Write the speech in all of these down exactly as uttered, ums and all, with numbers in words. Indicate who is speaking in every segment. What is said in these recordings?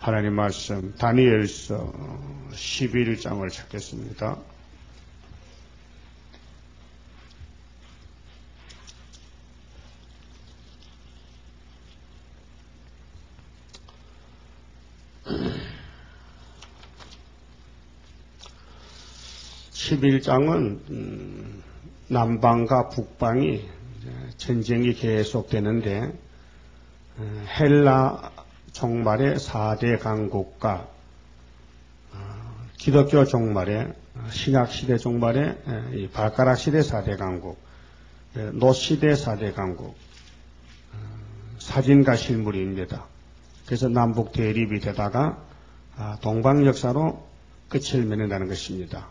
Speaker 1: 하나님 말씀 다니엘서 십일 장을 찾겠습니다. 십일 장은 음, 남방과 북방이 전쟁이 계속되는데 헬라 종말의 사 대 강국과 기독교 종말의 신약시대 종말의 발가락시대 사 대 강국, 노시대 사 대 강국, 사진가 실물입니다. 그래서 남북 대립이 되다가 동방 역사로 끝을 맺는다는 것입니다.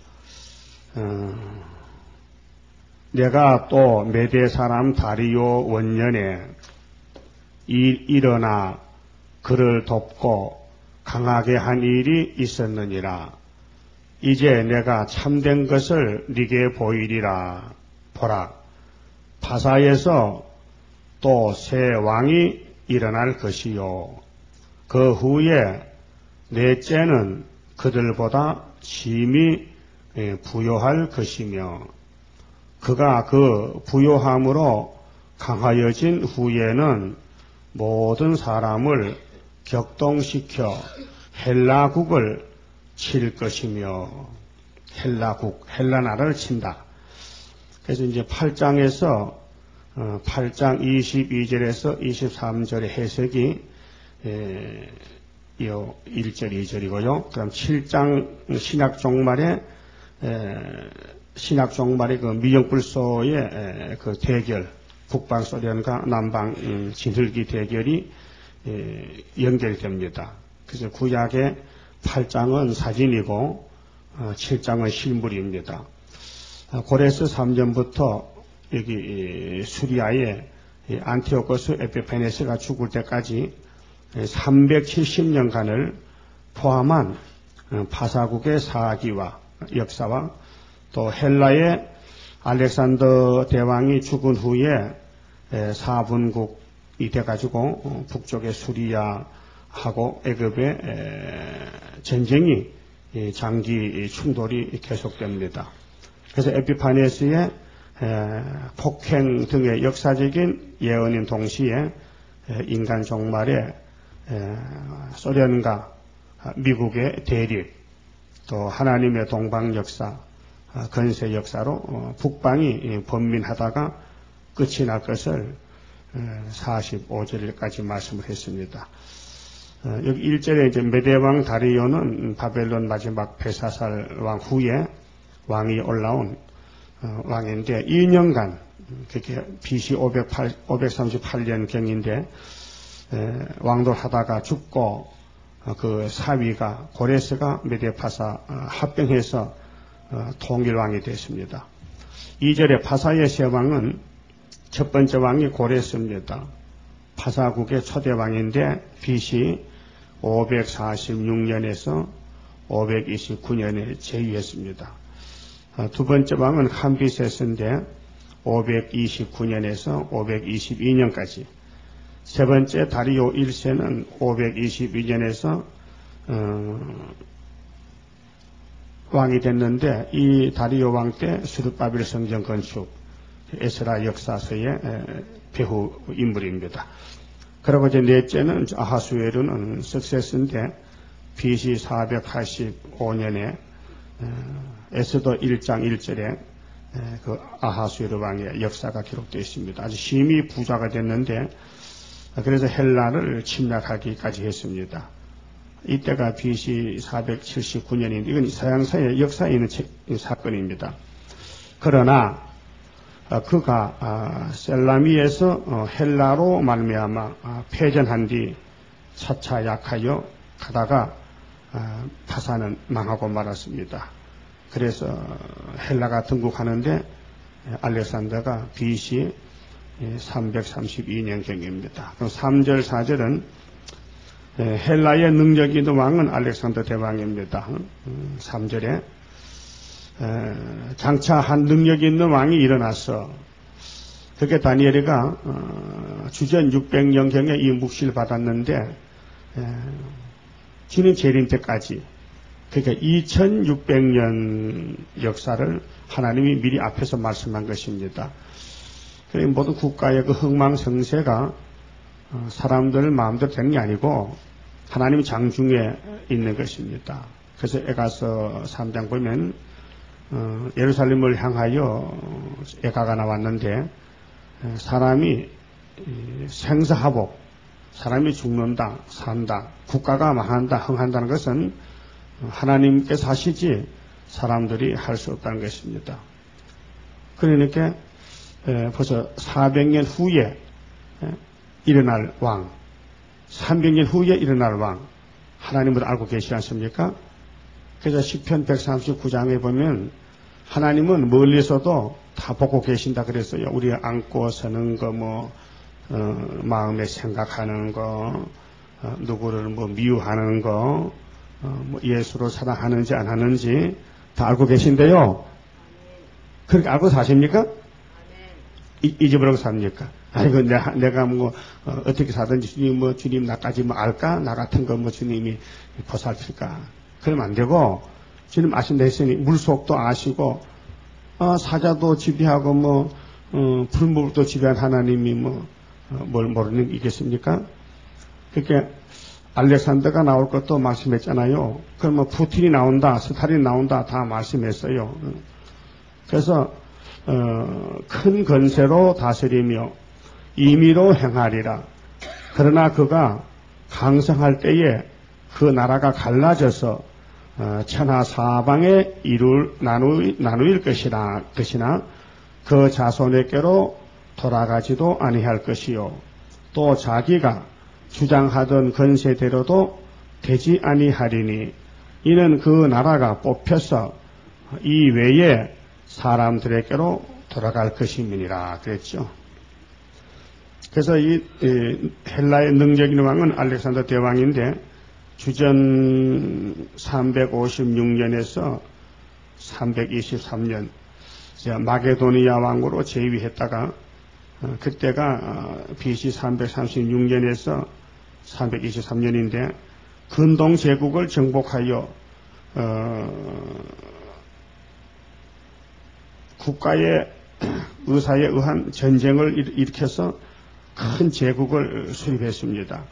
Speaker 1: 어, 내가 또 메대 사람 다리오 원년에 일, 일어나 그를 돕고 강하게 한 일이 있었느니라. 이제 내가 참된 것을 네게 보이리라. 보라, 파사에서 또 새 왕이 일어날 것이요. 그 후에 넷째는 그들보다 심히 부요할 것이며 그가 그 부요함으로 강하여진 후에는 모든 사람을 격동시켜 헬라국을 칠 것이며 헬라국, 헬라나라를 친다. 그래서 이제 팔 장에서 팔 장 이십이 절에서 이십삼 절의 해석이 일 절, 이 절이고요. 그다음 칠 장 신약 종말에 신약 종말의 그 미영불소의 그 대결, 북방 소련과 남방 진흙기 대결이 연결됩니다. 그래서 구약의 팔 장은 사진이고 칠 장은 실물입니다. 고레스 삼 년부터 여기 수리아의 안티오코스 에피파네스가 죽을 때까지 삼백칠십 년간을 포함한 파사국의 사기와 역사와 또 헬라의 알렉산더 대왕이 죽은 후에 사분국이 돼가지고 북쪽의 수리아하고 애굽의 전쟁이 장기 충돌이 계속됩니다. 그래서 에피파네스의 폭행 등의 역사적인 예언인 동시에 인간 종말에 소련과 미국의 대립, 또 하나님의 동방 역사, 건세 역사로 북방이 번민하다가 끝이 날 것을 사십오 절까지 말씀을 했습니다. 여기 일 절에 이제 메대왕 다리오는 바벨론 마지막 벨사살 왕 후에 왕이 올라온 왕인데 이 년간, 그렇게 비씨 오백삼십팔 년경인데 왕돌하다가 죽고 그 사위가 고레스가 메데파사 합병해서 통일왕이 됐습니다. 이 절에 파사의 세 왕은 첫 번째 왕이 고레스입니다. 파사국의 초대 왕인데 비씨 오백사십육 년에서 오백이십구 년에 재위했습니다. 두 번째 왕은 캄비세스인데 오백이십구 년에서 오백이십이 년까지, 세 번째 다리오 일 세는 오백이십이 년에서 어, 왕이 됐는데 이 다리오 왕 때 스룹바벨 성전 건축, 에스라 역사서의 배후 인물입니다. 그리고 이제 넷째는 아하수에르는 석세스인데 비씨 사백팔십오 년에 에스더 일 장 일 절에 그 아하수에르 왕의 역사가 기록되어 있습니다. 아주 심히 부자가 됐는데 그래서 헬라를 침략하기까지 했습니다. 이때가 비씨 사백칠십구 년인데 이건 서양사의 역사에 있는 사건입니다. 그러나 그가 셀라미에서 헬라로 말미암아 패전한 뒤 차차 약하여 가다가 파사는 망하고 말았습니다. 그래서 헬라가 등국하는데 알렉산더가 비씨 삼백삼십이 년경입니다. 그럼 삼 절, 사 절은 헬라의 능력 있는 왕은 알렉산더 대왕입니다. 삼 절에 장차 한 능력 있는 왕이 일어나서, 그게 다니엘이가 주전 육백 년경에 이 묵시를 받았는데 주님 재림 때까지, 그러니까 이천육백 년 역사를 하나님이 미리 앞에서 말씀한 것입니다. 그러니까 모든 국가의 그 흥망성쇠가 사람들 마음대로 되는 게 아니고 하나님 장중에 있는 것입니다. 그래서 에가서 삼 장 보면 어, 예루살렘을 향하여 애가가 나왔는데 사람이 생사하복, 사람이 죽는다, 산다, 국가가 망한다, 흥한다는 것은 하나님께서 하시지 사람들이 할 수 없다는 것입니다. 그러니까 벌써 사백 년 후에 일어날 왕, 삼백 년 후에 일어날 왕, 하나님을 알고 계시지 않습니까? 그래서 시편 백삼십구 장에 보면 하나님은 멀리서도 다 보고 계신다 그랬어요. 우리가 안고 서는 거, 뭐 어, 마음에 생각하는 거, 어, 누구를 뭐 미워하는 거, 어, 뭐 예수로 사랑하는지 안 하는지 다 알고 계신데요. 그렇게 알고 사십니까? 이, 잊어버리고 삽니까? 아이고, 내가, 내가 뭐, 어, 어떻게 사든지 주님, 뭐, 주님 나까지 뭐 알까? 나 같은 거 뭐 주님이 보살필까? 그러면 안 되고, 주님 아신다 했으니 물속도 아시고, 어, 사자도 지배하고 뭐, 어, 불물도 지배한 하나님이 뭐, 어, 뭘 모르는 게 있겠습니까? 그렇게, 알렉산더가 나올 것도 말씀했잖아요. 그럼 뭐, 푸틴이 나온다, 스탈린이 나온다, 다 말씀했어요. 그래서, 어, 큰 건세로 다스리며, 임의로 행하리라. 그러나 그가 강성할 때에 그 나라가 갈라져서 어, 천하 사방에 이룰 나누, 나누일 것이나, 것이나 그 자손에게로 돌아가지도 아니할 것이요. 또 자기가 주장하던 건세대로도 되지 아니하리니 이는 그 나라가 뽑혀서 이 외에 사람들에게로 돌아갈 것임이니라 그랬죠. 그래서 이, 이 헬라의 능력있는 왕은 알렉산더 대왕인데 주전 삼백오십육 년에서 삼백이십삼 년 마게도니아 왕으로 재위했다가 어, 그때가 어, 비씨 삼백삼십육 년에서 삼백이십삼 년인데 근동 제국을 정복하여 어, 국가의 의사에 의한 전쟁을 일으켜서 큰 제국을 수립했습니다.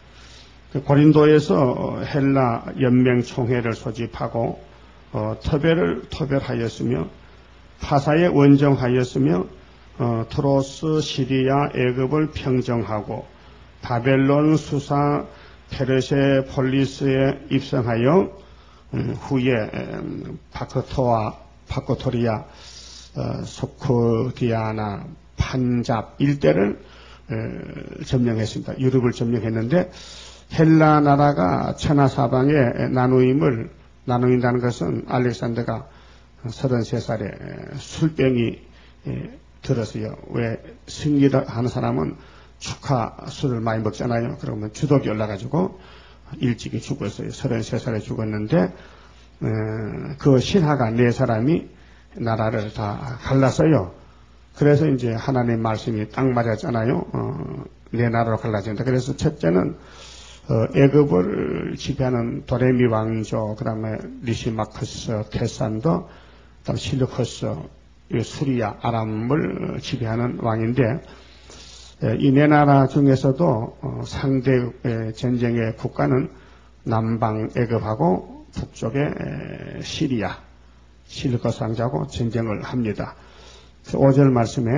Speaker 1: 고린도에서 헬라 연맹 총회를 소집하고 어, 터벨을 토별하였으며 파사에 원정하였으며 어, 트로스, 시리아, 애굽을 평정하고 바벨론, 수사, 페르세, 폴리스에 입성하여 음, 후에 음, 바크토와 바코토리아, 어, 소크디아나, 판잡 일대를 에, 점령했습니다. 유럽을 점령했는데 헬라 나라가 천하사방에 나누임을 나누인다는 것은 알렉산더가 서른세 살에 술병이 들었어요. 왜 승리를 하는 사람은 축하 술을 많이 먹잖아요. 그러면 주독이 올라가지고 일찍이 죽었어요. 서른세 살에 죽었는데 그 신하가 네 사람이 나라를 다 갈랐어요. 그래서 이제 하나님 말씀이 딱 맞았잖아요. 어, 네 나라로 갈라진다. 그래서 첫째는 어, 애굽을 지배하는 도레미 왕조, 그 다음에 리시마크스, 케산도, 그 다음에 실루커스, 수리아, 아람을 지배하는 왕인데 이 네 나라 중에서도 어, 상대 전쟁의 국가는 남방 애굽하고 북쪽의 시리아, 실루커스 왕조하고 전쟁을 합니다. 오 절 말씀에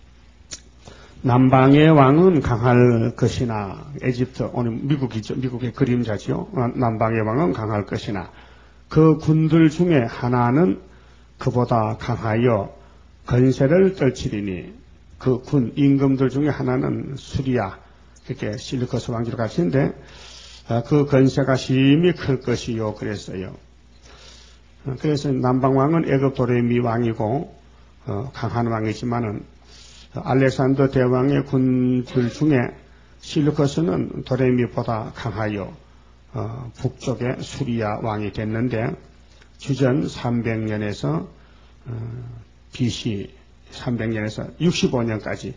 Speaker 1: 남방의 왕은 강할 것이나 에집트 오늘 미국이죠. 미국의 그림자죠. 남방의 왕은 강할 것이나 그 군들 중에 하나는 그보다 강하여 건세를 떨치리니 그 군 임금들 중에 하나는 수리아 그렇게 실루커스 왕조로 가시는데 그 건세가 심히 클 것이요 그랬어요. 그래서 남방 왕은 애굽 도레미 왕이고 어, 강한 왕이지만은 알렉산더 대왕의 군들 중에 실루커스는 도레미보다 강하여 어, 북쪽의 수리아 왕이 됐는데 주전 삼백 년에서 어, 비씨 삼백 년에서 육십오 년까지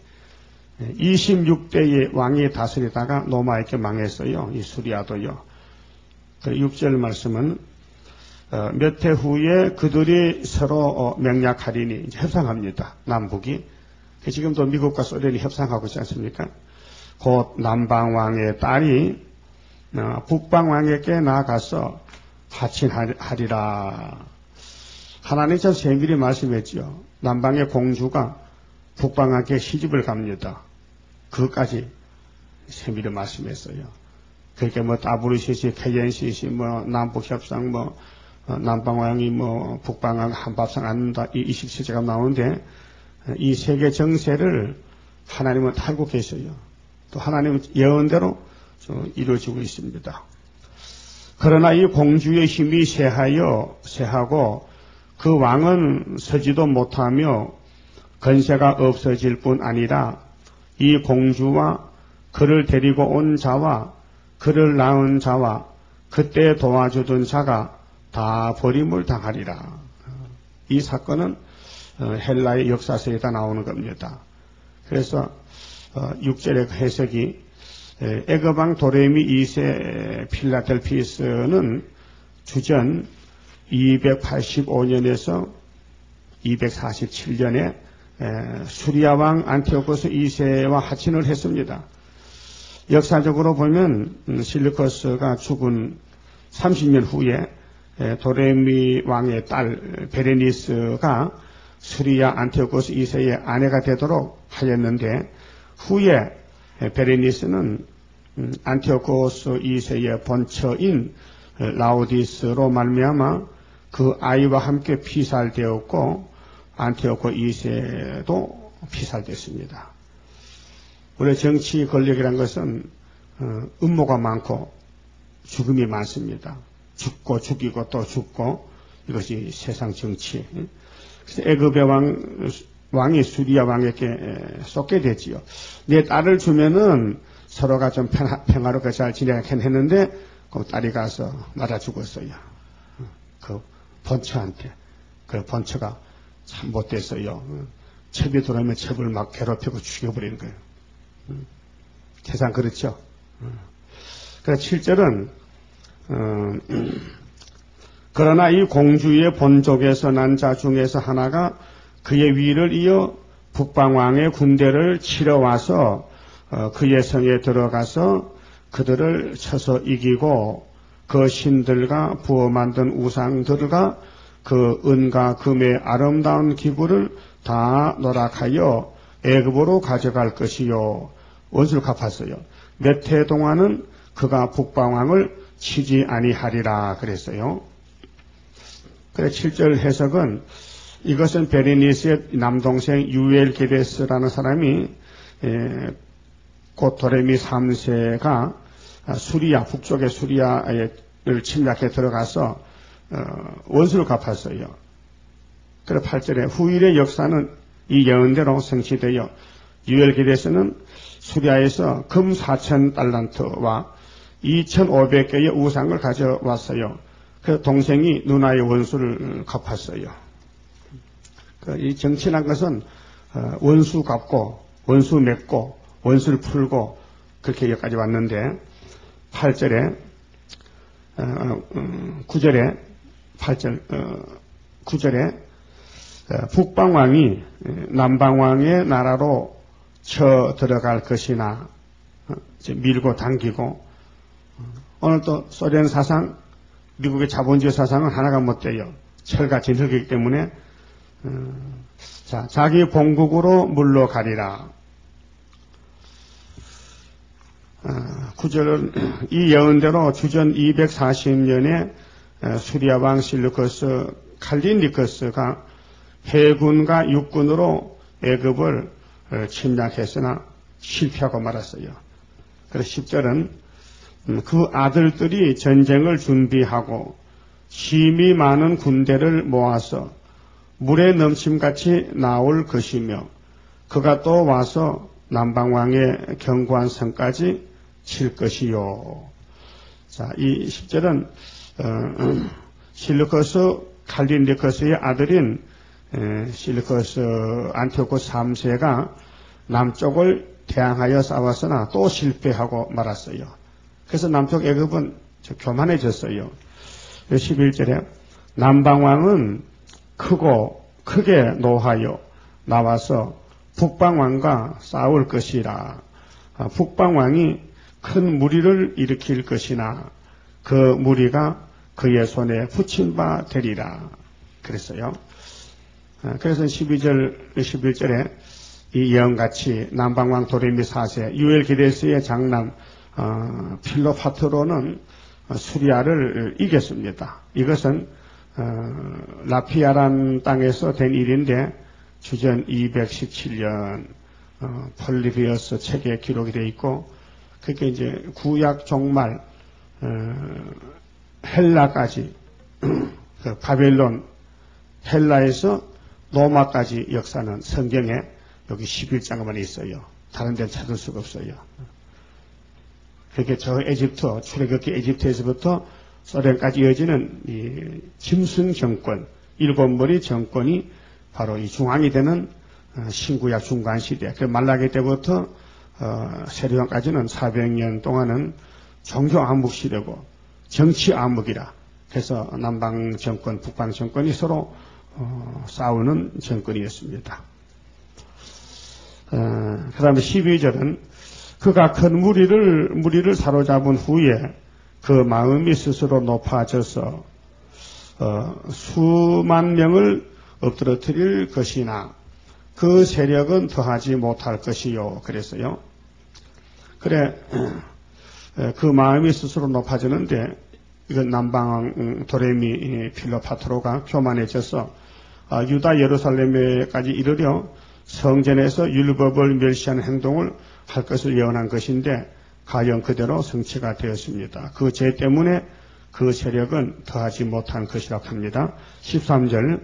Speaker 1: 이십육 대의 왕이 다스리다가 로마에게 망했어요. 이 수리아도요. 육 절 말씀은 어, 몇 해 후에 그들이 서로 어, 맹약하리니 이제 협상합니다. 남북이. 지금도 미국과 소련이 협상하고 있지 않습니까? 곧 남방왕의 딸이 어, 북방왕에게 나아가서 하친하리라. 하나님께서 세밀히 말씀했지요. 남방의 공주가 북방왕께 시집을 갑니다. 그것까지 세밀히 말씀했어요. 그렇게 뭐 더블유씨씨, 케이엔씨씨, 뭐 남북협상, 뭐 어, 남방왕이 뭐 북방왕 한밥상 앉는다 이 이십칠 제가 나오는데 이 세계 정세를 하나님은 알고 계셔요. 또 하나님은 예언대로 이루어지고 있습니다. 그러나 이 공주의 힘이 쇠하여 쇠하고 그 왕은 서지도 못하며 건세가 없어질 뿐 아니라 이 공주와 그를 데리고 온 자와 그를 낳은 자와 그때 도와주던 자가 다 버림을 당하리라. 이 사건은 헬라의 역사서에다 나오는 겁니다. 그래서 육 절의 해석이 애굽왕 도레미 이 세 필라델피스는 주전 이백팔십오 년에서 이백사십칠 년에 수리아왕 안티오코스 이 세와 하친을 했습니다. 역사적으로 보면 실루커스가 죽은 삼십 년 후에 도레미 왕의 딸 베레니스가 수리아 안티오코스 이 세의 아내가 되도록 하였는데 후에 베레니스는 안티오코스 이 세의 본처인 라오디스로 말미암아 그 아이와 함께 피살되었고 안티오코 이 세도 피살됐습니다. 우리 정치 권력이란 것은 음모가 많고 죽음이 많습니다. 죽고 죽이고 또 죽고 이것이 세상 정치. 그래서 애굽의 왕, 왕이 수리아 왕에게 쏟게 됐지요. 내 딸을 주면은 서로가 좀 평화, 평화롭게 잘 지내긴 했는데 그 딸이 가서 맞아 죽었어요. 그 본처한테. 그 본처가 참 못됐어요. 첩이 들어오면 첩을 막 괴롭히고 죽여버리는 거예요. 세상 그렇죠. 그래서 칠 절은 어, 그러나 이 공주의 본족에서 난 자 중에서 하나가 그의 위를 이어 북방왕의 군대를 치러 와서 어, 그의 성에 들어가서 그들을 쳐서 이기고 그 신들과 부어 만든 우상들과 그 은과 금의 아름다운 기구를 다 노락하여 애굽으로 가져갈 것이요. 원수를 갚았어요. 몇 해 동안은 그가 북방왕을 치지 아니하리라 그랬어요. 그래 칠 절 해석은 이것은 베레니스의 남동생 유엘게데스라는 사람이 에, 곧 도레미 삼 세가 수리아 북쪽의 수리아를 침략해 들어가서 어, 원수를 갚았어요. 그래 팔 절에 후일의 역사는 이 예언대로 성취되어 유엘게데스는 수리아에서 금 사천 달란트와 이천오백 개의 우상을 가져왔어요. 그 동생이 누나의 원수를 갚았어요. 이 정치란 것은 원수 갚고 원수 맺고 원수를 풀고 그렇게 여기까지 왔는데 팔 절에 구 절에 팔 절 구 절에 북방왕이 남방왕의 나라로 쳐 들어갈 것이나 밀고 당기고 오늘 또 소련 사상 미국의 자본주의 사상은 하나가 못 돼요. 철과 진흙이기 때문에 자 자기 본국으로 물러가리라. 구 절은 이 예언대로 주전 이백사십 년에 수리아 왕 실루커스 칼린니커스가 해군과 육군으로 애굽을 침략했으나 실패하고 말았어요. 그래서 십 절은 그 아들들이 전쟁을 준비하고 힘이 많은 군대를 모아서 물에 넘침같이 나올 것이며 그가 또 와서 남방왕의 견고한 성까지 칠 것이요. 자, 이 십 절은 어, 실루커스 칼린니커스의 아들인 에, 실루커스 안티오코스 삼 세가 남쪽을 대항하여 싸웠으나 또 실패하고 말았어요. 그래서 남쪽 애굽은 교만해졌어요. 십일 절에 남방왕은 크고 크게 노하여 나와서 북방왕과 싸울 것이라. 북방왕이 큰 무리를 일으킬 것이나 그 무리가 그의 손에 붙인 바 되리라. 그랬어요. 그래서 십이 절, 십일 절에 이 예언같이 남방왕 도레미 사 세 유엘기데스의 장남 어, 필로파트로는 수리아를 이겼습니다. 이것은 어, 라피아란 땅에서 된 일인데 주전 이백십칠 년 어, 폴리비어스 책에 기록이 되어 있고 그게 이제 구약 종말 어, 헬라까지 그 바벨론 헬라에서 로마까지 역사는 성경에 여기 십일 장만 있어요. 다른 데는 찾을 수가 없어요. 그렇게 저 에집트, 출애굽기 에집트에서부터 소련까지 이어지는 이 짐승 정권, 일곱 머리 정권이 바로 이 중앙이 되는 신구약 중간 시대, 그 말라기 때부터 어, 세례왕까지는 사백 년 동안은 종교 암묵 시대고 정치 암묵이라. 그래서 남방 정권, 북방 정권이 서로 어, 싸우는 정권이었습니다. 어, 그 다음에 십이 절은 그가 큰 무리를, 무리를 사로잡은 후에 그 마음이 스스로 높아져서 어, 수만 명을 엎드러뜨릴 것이나 그 세력은 더하지 못할 것이요. 그랬어요. 그래, 그 마음이 스스로 높아지는데 이건 남방 도레미 필로파트로가 교만해져서 유다 예루살렘에까지 이르려 성전에서 율법을 멸시하는 행동을 할 것을 예언한 것인데 가령 그대로 성취가 되었습니다. 그 죄 때문에 그 세력은 더하지 못한 것이라고 합니다. 십삼 절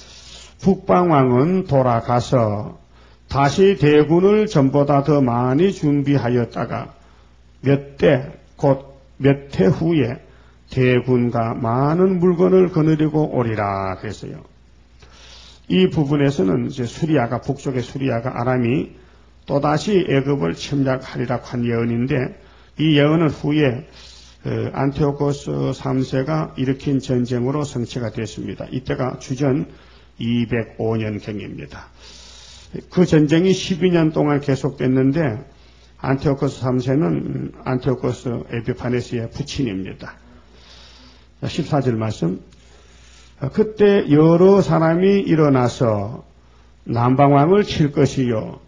Speaker 1: 북방왕은 돌아가서 다시 대군을 전보다 더 많이 준비하였다가 몇 대, 곧 몇 해 후에 대군과 많은 물건을 거느리고 오리라 그랬어요. 이 부분에서는 이제 수리아가, 북쪽의 수리아가 아람이 또다시 애굽을 침략하리라고 한 예언인데 이 예언은 후에 안티오코스 삼 세가 일으킨 전쟁으로 성취가 됐습니다. 이때가 주전 이백오 년경입니다. 그 전쟁이 십이 년 동안 계속됐는데 안티오코스 삼 세는 안티오코스 에피파네스의 부친입니다. 십사 절 말씀. 그때 여러 사람이 일어나서 남방왕을 칠 것이요.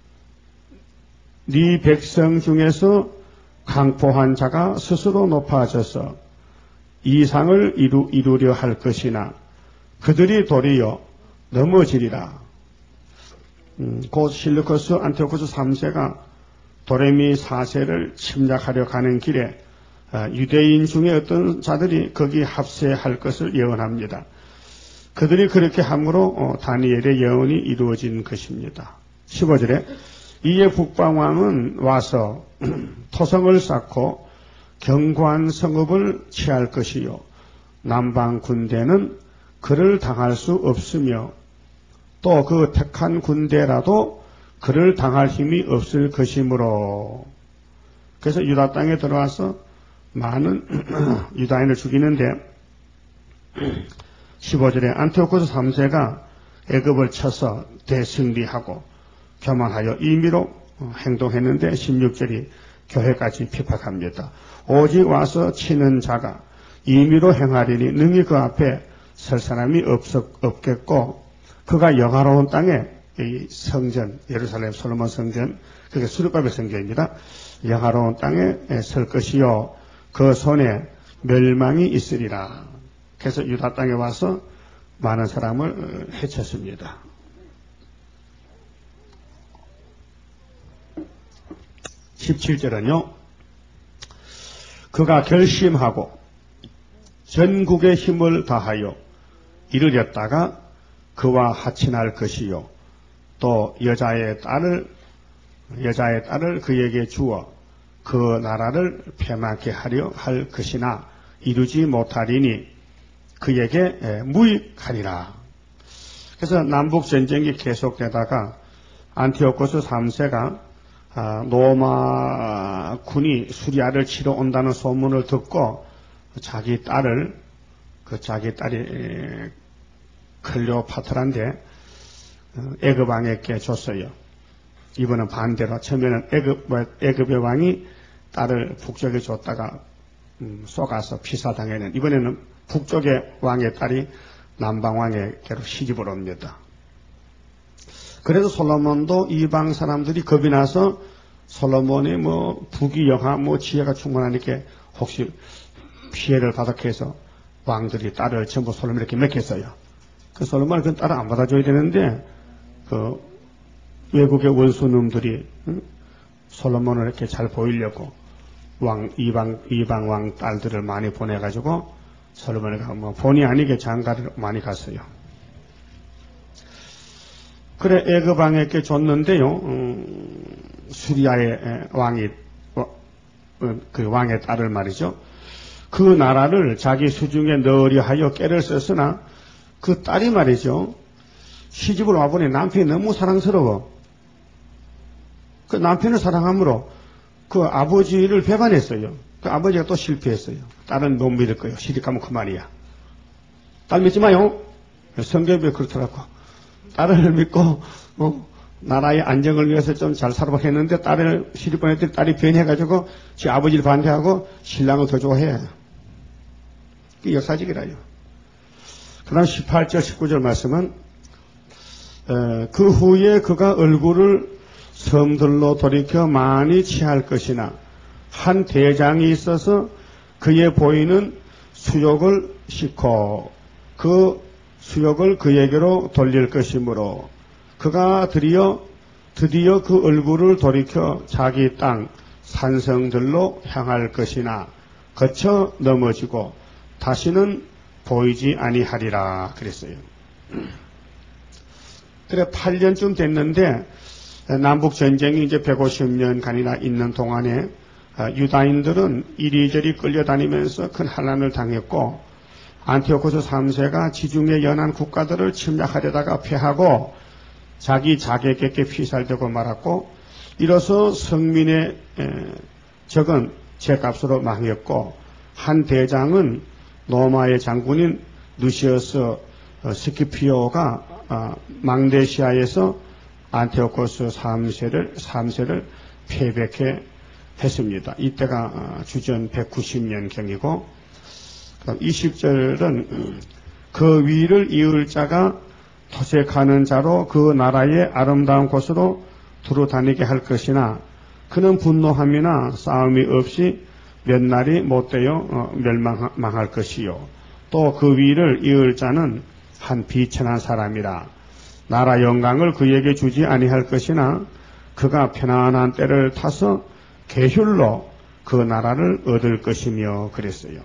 Speaker 1: 네 백성 중에서 강포한 자가 스스로 높아져서 이상을 이루, 이루려 할 것이나 그들이 도리어 넘어지리라. 음, 곧 실루코스 안티오코스 삼 세가 도레미 사 세를 침략하려 가는 길에 유대인 중에 어떤 자들이 거기 합세할 것을 예언합니다. 그들이 그렇게 함으로 다니엘의 예언이 이루어진 것입니다. 십오 절에 이에 북방왕은 와서 토성을 쌓고 견고한 성읍을 취할 것이요 남방 군대는 그를 당할 수 없으며 또 그 택한 군대라도 그를 당할 힘이 없을 것이므로. 그래서 유다 땅에 들어와서 많은 유다인을 죽이는데 십오 절에 안티오코스 삼 세가 애굽을 쳐서 대승리하고 교만하여 임의로 행동했는데 십육 절이 교회까지 핍박합니다. 오직 와서 치는 자가 임의로 행하리니 능히 그 앞에 설 사람이 없, 없겠고 그가 영화로운 땅에 이 성전, 예루살렘 솔로몬 성전, 그게 수르바벨 성전입니다. 영화로운 땅에 설 것이요 그 손에 멸망이 있으리라. 그래서 유다 땅에 와서 많은 사람을 해쳤습니다. 십칠 절은요. 그가 결심하고 전국의 힘을 다하여 이르렸다가 그와 하친할 것이요 또 여자의 딸을 여자의 딸을 그에게 주어 그 나라를 패망케 하려 할 것이나 이루지 못하리니 그에게 무익하리라. 그래서 남북 전쟁이 계속되다가 안티오코스 삼 세가 로마 군이 수리아를 치러 온다는 소문을 듣고 자기 딸을 그 자기 딸이 클레오파트라인데 애굽 왕에게 줬어요. 이번은 반대로 처음에는 애굽, 애굽의 왕이 딸을 북쪽에 줬다가 음, 쏘가서 피살당했는 이번에는 북쪽의 왕의 딸이 남방 왕에게로 시집을 옵니다. 그래서 솔로몬도 이방 사람들이 겁이 나서 솔로몬이 뭐 부귀 영화 뭐 지혜가 충분하니까 혹시 피해를 받았게 해서 왕들이 딸을 전부 솔로몬에게 맡겼어요. 그 솔로몬은 그 딸을 안 받아줘야 되는데 그 외국의 원수놈들이 응? 솔로몬을 이렇게 잘 보이려고 왕 이방 이방 왕 딸들을 많이 보내가지고 솔로몬이 뭐 본의 아니게 장가를 많이 갔어요. 그래 애굽 왕에게 줬는데요. 음, 수리아의 왕이 그 왕의 딸을 말이죠. 그 나라를 자기 수중에 넣으려 하여 깨를 썼으나 그 딸이 말이죠. 시집을 와보니 남편이 너무 사랑스러워. 그 남편을 사랑함으로 그 아버지를 배반했어요. 그 아버지가 또 실패했어요. 딸은 못 믿을 거예요. 시집 가면 그만이야. 딸 믿지 마요. 성경에 그렇더라고. 딸을 믿고 어, 나라의 안정을 위해서 좀 잘 살아보려 했는데 딸을 시집 보냈더니 딸이 변해가지고 지 아버지를 반대하고 신랑을 더 좋아해. 그 역사적이라요. 그 다음 십팔 절 십구 절 말씀은 에, 그 후에 그가 얼굴을 섬들로 돌이켜 많이 취할 것이나 한 대장이 있어서 그의 보이는 수욕을 싣고 그 수욕을 그에게로 돌릴 것이므로 그가 드디어 드디어 그 얼굴을 돌이켜 자기 땅 산성들로 향할 것이나 거쳐 넘어지고 다시는 보이지 아니하리라 그랬어요. 그래 팔 년쯤 됐는데 남북 전쟁이 이제 백오십 년간이나 있는 동안에 유다인들은 이리저리 끌려다니면서 큰 환난을 당했고 안티오코스 삼 세가 지중해 연안 국가들을 침략하려다가 패하고 자기 자객에게 피살되고 말았고 이로써 성민의 적은 제값으로 망했고 한 대장은 로마의 장군인 루시어스 스키피오가 망데시아에서 안티오코스 삼 세를 삼 세를 패백해 했습니다. 이때가 주전 백구십 년경이고 이십 절은 그 위를 이을 자가 토색하는 자로 그 나라의 아름다운 곳으로 두루 다니게 할 것이나 그는 분노함이나 싸움이 없이 몇 날이 못되어 멸망할 것이요 또 그 위를 이을 자는 한 비천한 사람이라 나라 영광을 그에게 주지 아니할 것이나 그가 편안한 때를 타서 계율로 그 나라를 얻을 것이며 그랬어요.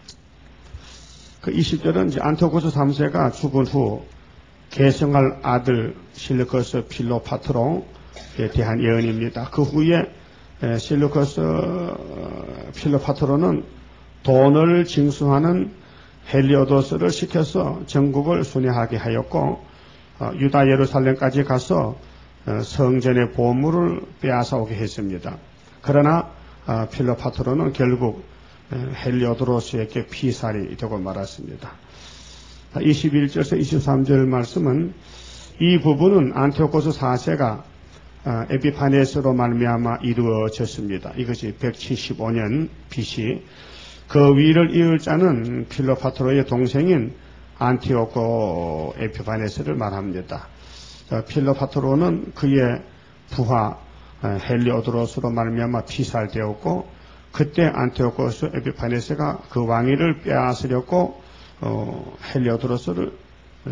Speaker 1: 그 이십 절은 이제 안티오코스 삼 세가 죽은 후 계승할 아들 실루커스 필로파트로에 대한 예언입니다. 그 후에 실루커스 필로파트로는 돈을 징수하는 헬리오도스를 시켜서 전국을 순회하게 하였고 유다 예루살렘까지 가서 성전의 보물을 빼앗아 오게 했습니다. 그러나 필로파트로는 결국 헬리오도로스에게 피살이 되고 말았습니다. 이십일 절에서 이십삼 절 말씀은 이 부분은 안티오코스 사 세가 에피파네스로 말미암아 이루어졌습니다. 이것이 백칠십오 년 비씨 그 위를 이을 자는 필로파트로의 동생인 안티오코 에피파네스를 말합니다. 필로파트로는 그의 부하 헬리오도로스로 말미암아 피살되었고 그때 안티오코스 에피파네스가 그 왕위를 빼앗으려고 어, 헬리오도로스를 어,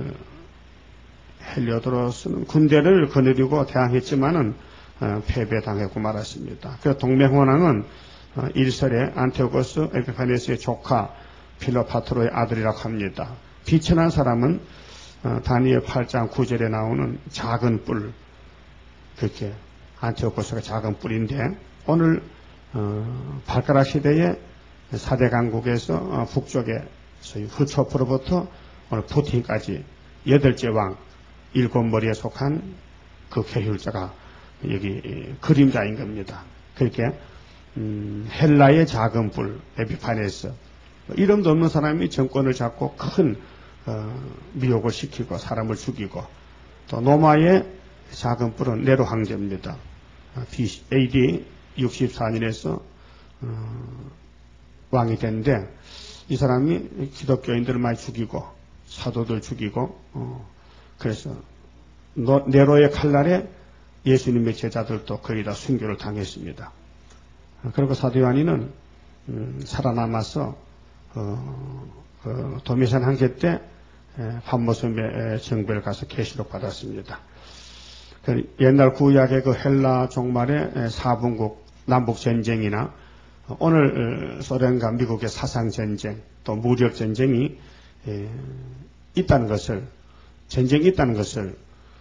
Speaker 1: 헬리오도로스는 군대를 거느리고 대항했지만은 어, 패배당했고 말았습니다. 그래서 동맹원왕은 어, 일설에 안티오코스 에피파네스의 조카 필로파트로의 아들이라고 합니다. 비천한 사람은 어, 다니엘 팔 장 구 절에 나오는 작은 뿔 그렇게 안티오코스가 작은 뿔인데 오늘 어, 발가락 시대의 사 대 강국에서 어, 북쪽에 소위 후초프로부터 오늘 푸틴까지 여덟째 왕 일곱 머리에 속한 그 계율자가 여기 그림자인 겁니다. 그렇게 음, 헬라의 작은 뿔 에피파네스 이름도 없는 사람이 정권을 잡고 큰 어, 미혹을 시키고 사람을 죽이고 또 로마의 작은 뿔은 네로 황제입니다. 에이디 육십사 년에서 어, 왕이 됐는데 이 사람이 기독교인들을 많이 죽이고 사도들 죽이고 어, 그래서 노, 네로의 칼날에 예수님의 제자들도 거의 다 순교를 당했습니다. 그리고 사도 요한이는 음, 살아남아서 어, 어, 도미산 황제 때 판모섬의 정부에 가서 계시록 받았습니다. 옛날 구약의 그 헬라 종말의 사분국 남북 전쟁이나 오늘 소련과 미국의 사상 전쟁 또 무력 전쟁이 있다는 것을 전쟁이 있다는 것을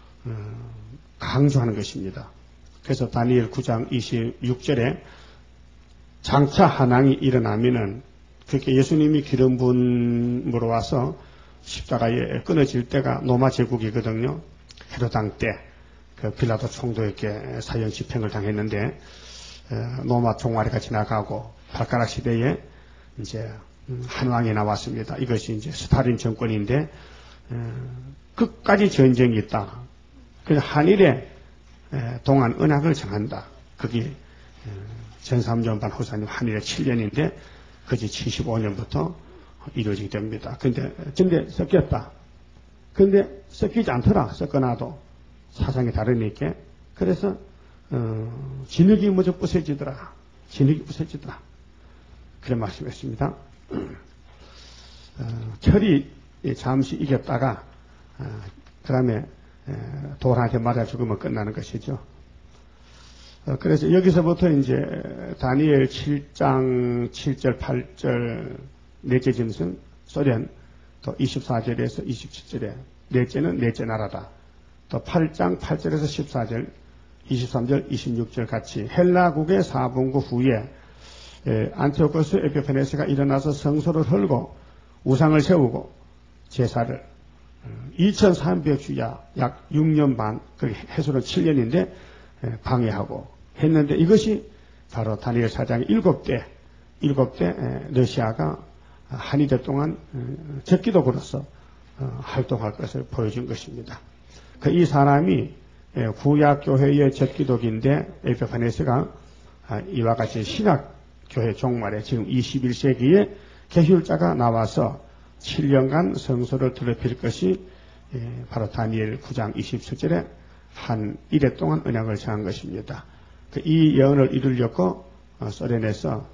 Speaker 1: 강조하는 것입니다. 그래서 다니엘 구 장 이십육 절에 장차 한왕이 일어나면은 그렇게 예수님이 기름 부음으로 와서 십자가에 끊어질 때가 로마 제국이거든요. 헤로당 때 그 빌라도 총독에게 사형 집행을 당했는데 로마 종아리가 지나가고 발가락 시대에 이제 한왕이 나왔습니다. 이것이 이제 스탈린 정권인데 끝까지 전쟁이 있다. 그 한일의 동안 언약을 정한다. 그게 전삼전반 호사님 한일의 칠 년인데 그지 칠십오 년부터 이루어지게 됩니다. 근데, 근데 섞였다. 근데 섞이지 않더라. 섞어놔도 사상이 다르니까. 그래서, 어, 진흙이 먼저 부서지더라. 진흙이 부서지더라. 그런 말씀했습니다. 어, 철이 잠시 이겼다가, 어, 그 다음에 돌한테 맞아 죽으면 끝나는 것이죠. 어, 그래서 여기서부터 이제 다니엘 칠 장 칠 절 팔 절 넷째 짐승 소련 또 이십사 절에서 이십칠 절에 넷째는 넷째 나라다. 또 팔 장 팔 절에서 십사 절 이십삼 절 이십육 절 같이 헬라국의 사분국 후에 안티오코스 에피파네스가 일어나서 성소를 헐고 우상을 세우고 제사를 이천삼백 주야 약 육 년 반, 그 해수는 칠 년인데 방해하고 했는데 이것이 바로 다니엘 사 장의 일곱 대, 일곱 대 러시아가 한이대 동안 적기독으로서 활동할 것을 보여준 것입니다. 그 이 사람이 구약교회의 적기독인데 에피파네스가 이와 같이 신약교회 종말에 지금 이십일 세기에 계율자가 나와서 칠 년간 성소를 더럽힐 것이 바로 다니엘 구 장 이십칠 절에 한 일해 동안 언약을 정한 것입니다. 이 예언을 이루려고 소련에서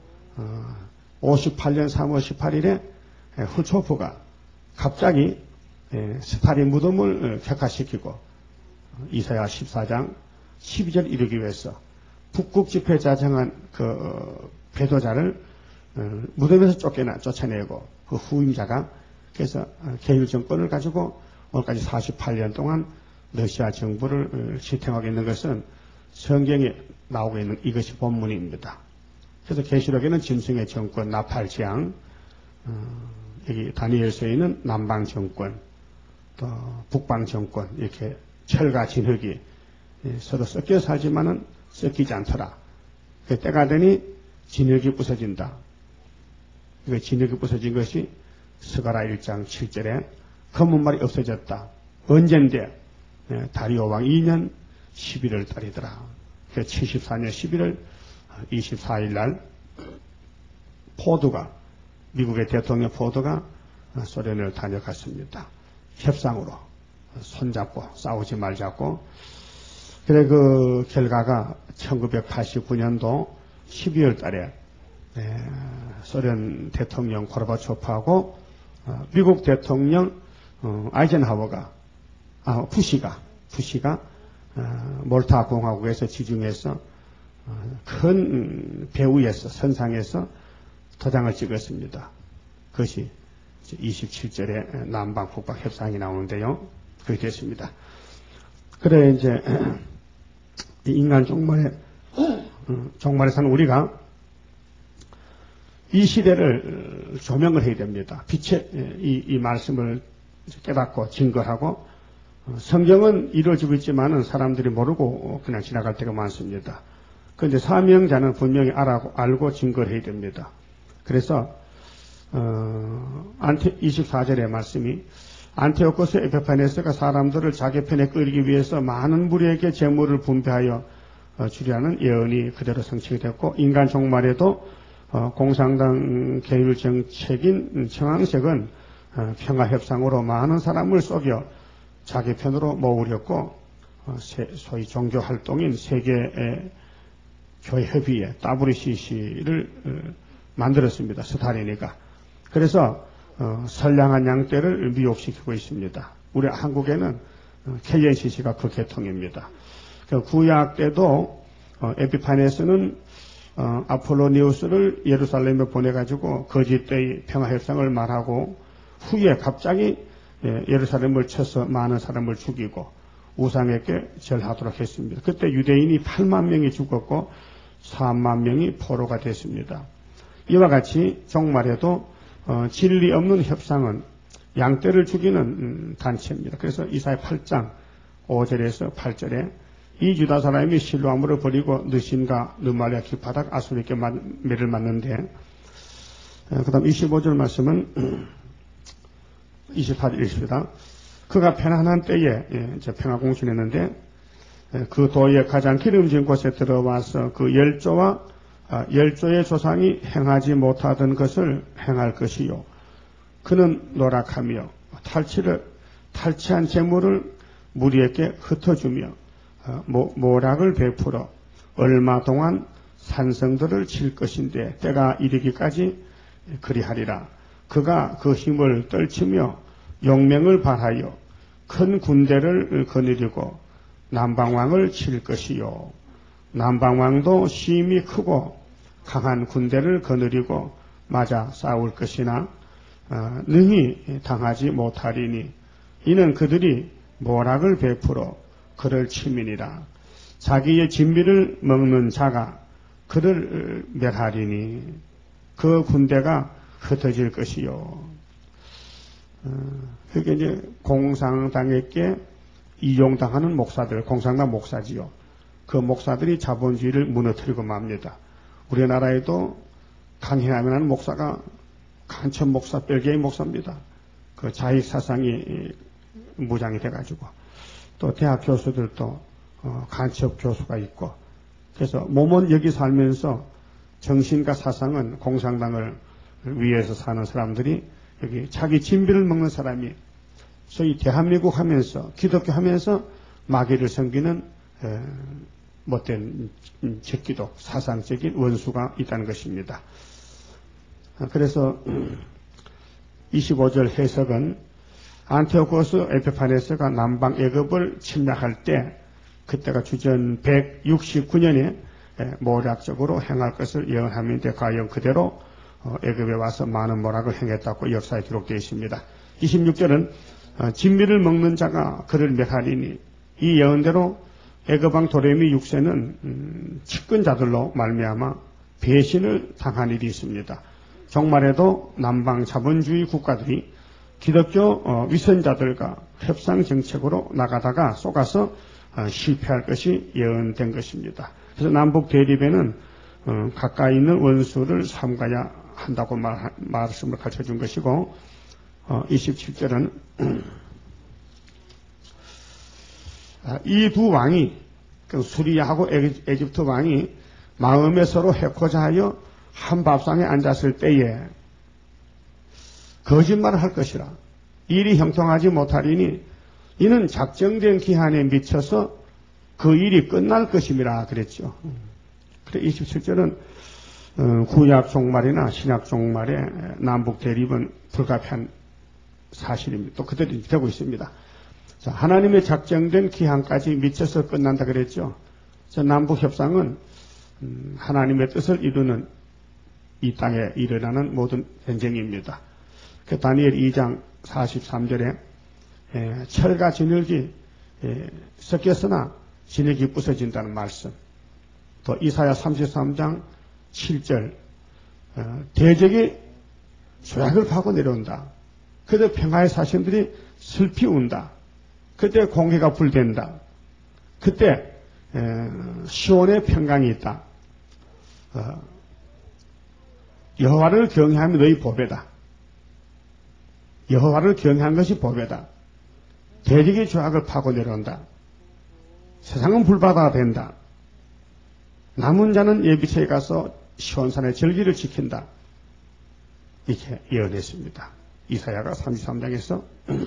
Speaker 1: 오십팔 년 삼월 십팔일에 후초프가 갑자기 스탈린 무덤을 격화시키고 이사야 십사 장 십이 절 이루기 위해서 북극 집회 자정한 그 배도자를 무덤에서 쫓겨나 쫓아내고 그 후임자가 그래서 계율 정권을 가지고 오늘까지 사십팔 년 동안 러시아 정부를 지탱하고 있는 것은 성경에 나오고 있는 이것이 본문입니다. 그래서 계시록에는 짐승의 정권, 나팔 재앙, 어, 여기 다니엘서에는 남방 정권, 또 북방 정권 이렇게 철과 진흙이 서로 섞여 살지만은 섞이지 않더라. 그 때가 되니 진흙이 부서진다. 그 진흙이 부서진 것이 스가랴 일 장 칠 절에 검은 말이 없어졌다. 언젠데 다리오 왕 이 년 십일월 달이더라. 그 칠십사 년 십일월 이십사 일 날 포드가 미국의 대통령 포드가 소련을 다녀갔습니다. 협상으로 손잡고 싸우지 말자고. 그래 그 결과가 천구백팔십구 년도 십이월 달에 소련 대통령 고르바초프하고 미국 대통령 아이젠하워가 아 부시가 부시가 몰타 공화국에서 지중해서 큰 배후에서 선상에서 도장을 찍었습니다. 그것이 이십칠 절에 남방 북방 협상이 나오는데요. 그렇게 됐습니다. 그래 이제 인간 종말에 종말에 사는 우리가 이 시대를 조명을 해야 됩니다. 빛의 이, 이 말씀을 깨닫고 증거하고 성경은 이루어지고 있지만은 사람들이 모르고 그냥 지나갈 때가 많습니다. 그런데 사명자는 분명히 알고, 알고 증거를 해야 됩니다. 그래서 어, 안테, 이십사 절의 말씀이 안티오코스 에피파네스가 사람들을 자기 편에 끌기 위해서 많은 무리에게 재물을 분배하여 어, 주려는 예언이 그대로 성취가 됐고, 인간 종말에도 어, 공산당 계율 정책인 청황색은 어, 평화협상으로 많은 사람을 속여 자기 편으로 모으렸고, 어, 세, 소위 종교활동인 세계 교회 협의회 더블유씨씨를 어, 만들었습니다. 스탈린이가. 그래서 어, 선량한 양떼를 미혹시키고 있습니다. 우리 한국에는 어, 케이엔씨씨가 그 계통입니다. 그 구약 때도 어, 에피파네스는 어, 아폴로니우스를 예루살렘에 보내가지고 거짓의 평화협상을 말하고, 후에 갑자기 예, 예루살렘을 쳐서 많은 사람을 죽이고 우상에게 절하도록 했습니다. 그때 유대인이 팔만 명이 죽었고 사만 명이 포로가 됐습니다. 이와 같이 종말에도 어, 진리 없는 협상은 양떼를 죽이는 음, 단체입니다. 그래서 이사야 팔 장 오 절에서 팔 절에 이 유다 사람이 실로암으로 버리고 느신과 느말리아 길바닥 아수르에게 매를 맞는데, 어, 그 다음 이십오 절 말씀은 이십팔 절 읽습니다. 그가 편안한 때에 예, 저 평화공순했는데 예, 그 도의 가장 기름진 곳에 들어와서 그 열조와 아, 열조의 조상이 행하지 못하던 것을 행할 것이요. 그는 노력하며 탈취를 탈취한 재물을 무리에게 흩어주며 어, 모, 모락을 베풀어 얼마 동안 산성들을 칠 것인데 때가 이르기까지 그리하리라. 그가 그 힘을 떨치며 용맹을 발하여 큰 군대를 거느리고 남방왕을 칠 것이요. 남방왕도 힘이 크고 강한 군대를 거느리고 맞아 싸울 것이나 어, 능히 당하지 못하리니 이는 그들이 모락을 베풀어 그를 치민이라. 자기의 진미를 먹는 자가 그를 멸하리니 그 군대가 흩어질 것이요. 어, 그게 이제 공산당에게 이용당하는 목사들, 공산당 목사지요. 그 목사들이 자본주의를 무너뜨리고 맙니다. 우리나라에도 강행하면 목사가 간첩 목사, 벨기에 목사입니다. 그 자익 사상이 무장이 돼가지고 또 대학 교수들도 어, 간첩 교수가 있고, 그래서 몸은 여기 살면서 정신과 사상은 공산당을 위해서 사는 사람들이 여기 자기 진비를 먹는 사람이 소위 대한민국 하면서 기독교 하면서 마귀를 섬기는 에, 못된 적기도 사상적인 원수가 있다는 것입니다. 그래서 이십오 절 해석은 안티오코스 에피파네스가 남방 애굽을 침략할 때 그때가 주전 백육십구 년에 모략적으로 행할 것을 예언하는데 과연 그대로 애굽에 와서 많은 모략을 행했다고 역사에 기록되어 있습니다. 이십육 절은 진미를 먹는 자가 그를 멸하리니 이 예언대로 애굽왕 도레미 육 세는 음, 측근자들로 말미암아 배신을 당한 일이 있습니다. 종말에도 남방 자본주의 국가들이 기독교 어, 위선자들과 협상 정책으로 나가다가 속아서 어, 실패할 것이 예언된 것입니다. 그래서 남북 대립에는 어, 가까이 있는 원수를 삼가야 한다고 말, 말씀을 가르쳐준 것이고, 어, 이십칠 절은 이 두 왕이 그 수리아하고 에집트 왕이 마음에 서로 해코자 하여 한 밥상에 앉았을 때에 거짓말을 할 것이라. 일이 형통하지 못하리니 이는 작정된 기한에 미쳐서 그 일이 끝날 것임이라 그랬죠. 그래 이십칠 절은 구약 종말이나 신약 종말에 남북 대립은 불가피한 사실입니다. 또 그대로 되고 있습니다. 자, 하나님의 작정된 기한까지 미쳐서 끝난다 그랬죠. 자, 남북 협상은 음, 하나님의 뜻을 이루는 이 땅에 일어나는 모든 전쟁입니다. 그 다니엘 이 장 사십삼 절에 에, 철과 진흙이 에, 섞였으나 진흙이 부서진다는 말씀. 또 이사야 삼십삼 장 칠 절 어, 대적이 조약을 파고 내려온다. 그때 평화의 사신들이 슬피 운다. 그때 공회가 불된다. 그때 에, 시온의 평강이 있다. 어, 여호와를 경외하면 너희 보배다. 여호와를 경외한 것이 보배다. 대적의 죄악을 파고 내려온다. 세상은 불바다가 된다. 남은 자는 예비처에 가서 시온산의 절기를 지킨다. 이렇게 예언했습니다. 이사야가 삼십삼 장에서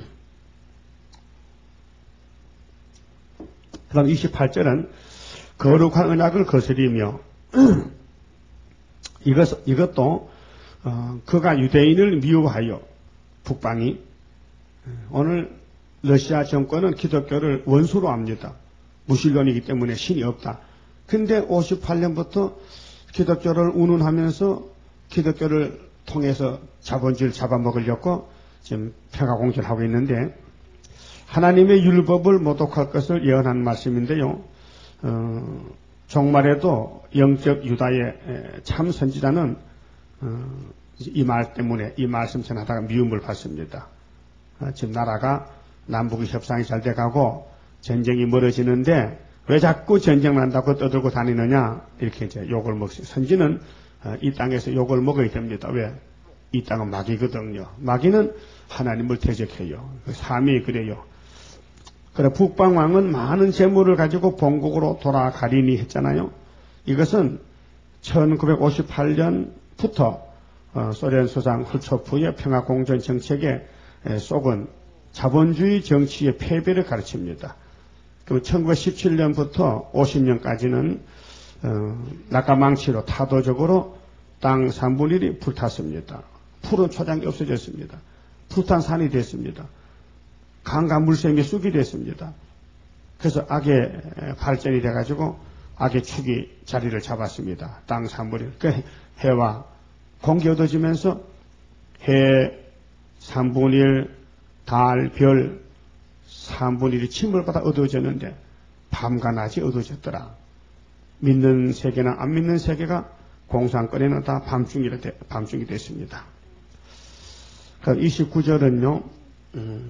Speaker 1: 그 다음 이십팔 절은 거룩한 언약을 거스리며 이것, 이것도 어, 그가 유대인을 미워하여 북방이 오늘 러시아 정권은 기독교를 원수로 합니다. 무신론이기 때문에 신이 없다. 근데 오십팔 년부터 기독교를 운운하면서 기독교를 통해서 자본주의를 잡아먹으려고 지금 평화공주를 하고 있는데 하나님의 율법을 모독할 것을 예언한 말씀인데요. 어, 종말에도 영적 유다의 참 선지자는 어, 이 말 때문에 이 말씀 전하다가 미움을 받습니다. 어, 지금 나라가 남북의 협상이 잘 돼가고 전쟁이 멀어지는데 왜 자꾸 전쟁 난다고 떠들고 다니느냐 이렇게 이제 욕을 먹어요. 선지는 어, 이 땅에서 욕을 먹어야 됩니다. 왜? 이 땅은 마귀거든요. 마귀는 하나님을 대적해요. 삶이 그래요. 그래 북방왕은 많은 재물을 가지고 본국으로 돌아가리니 했잖아요. 이것은 천구백오십팔 년부터 어, 소련 수상 후초프의 평화공존 정책에 속은 자본주의 정치의 패배를 가르칩니다. 그리고 천구백십칠 년부터 오십 년까지는 어, 낙가망치로 타도적으로 땅 삼분의 일이 불탔습니다. 푸른 초장이 없어졌습니다. 불탄 산이 됐습니다. 강과 물샘이 쑥이 됐습니다. 그래서 악의 발전이 돼가지고 악의 축이 자리를 잡았습니다. 땅 삼분의 일. 그 해와 공기 얻어지면서 해 삼분의 일, 달, 별 삼분의 일이 침을 받아 얻어졌는데 밤과 낮이 얻어졌더라. 믿는 세계나 안 믿는 세계가 공산권에는 다 밤중이, 밤중이 됐습니다. 이십구 절은요. 음,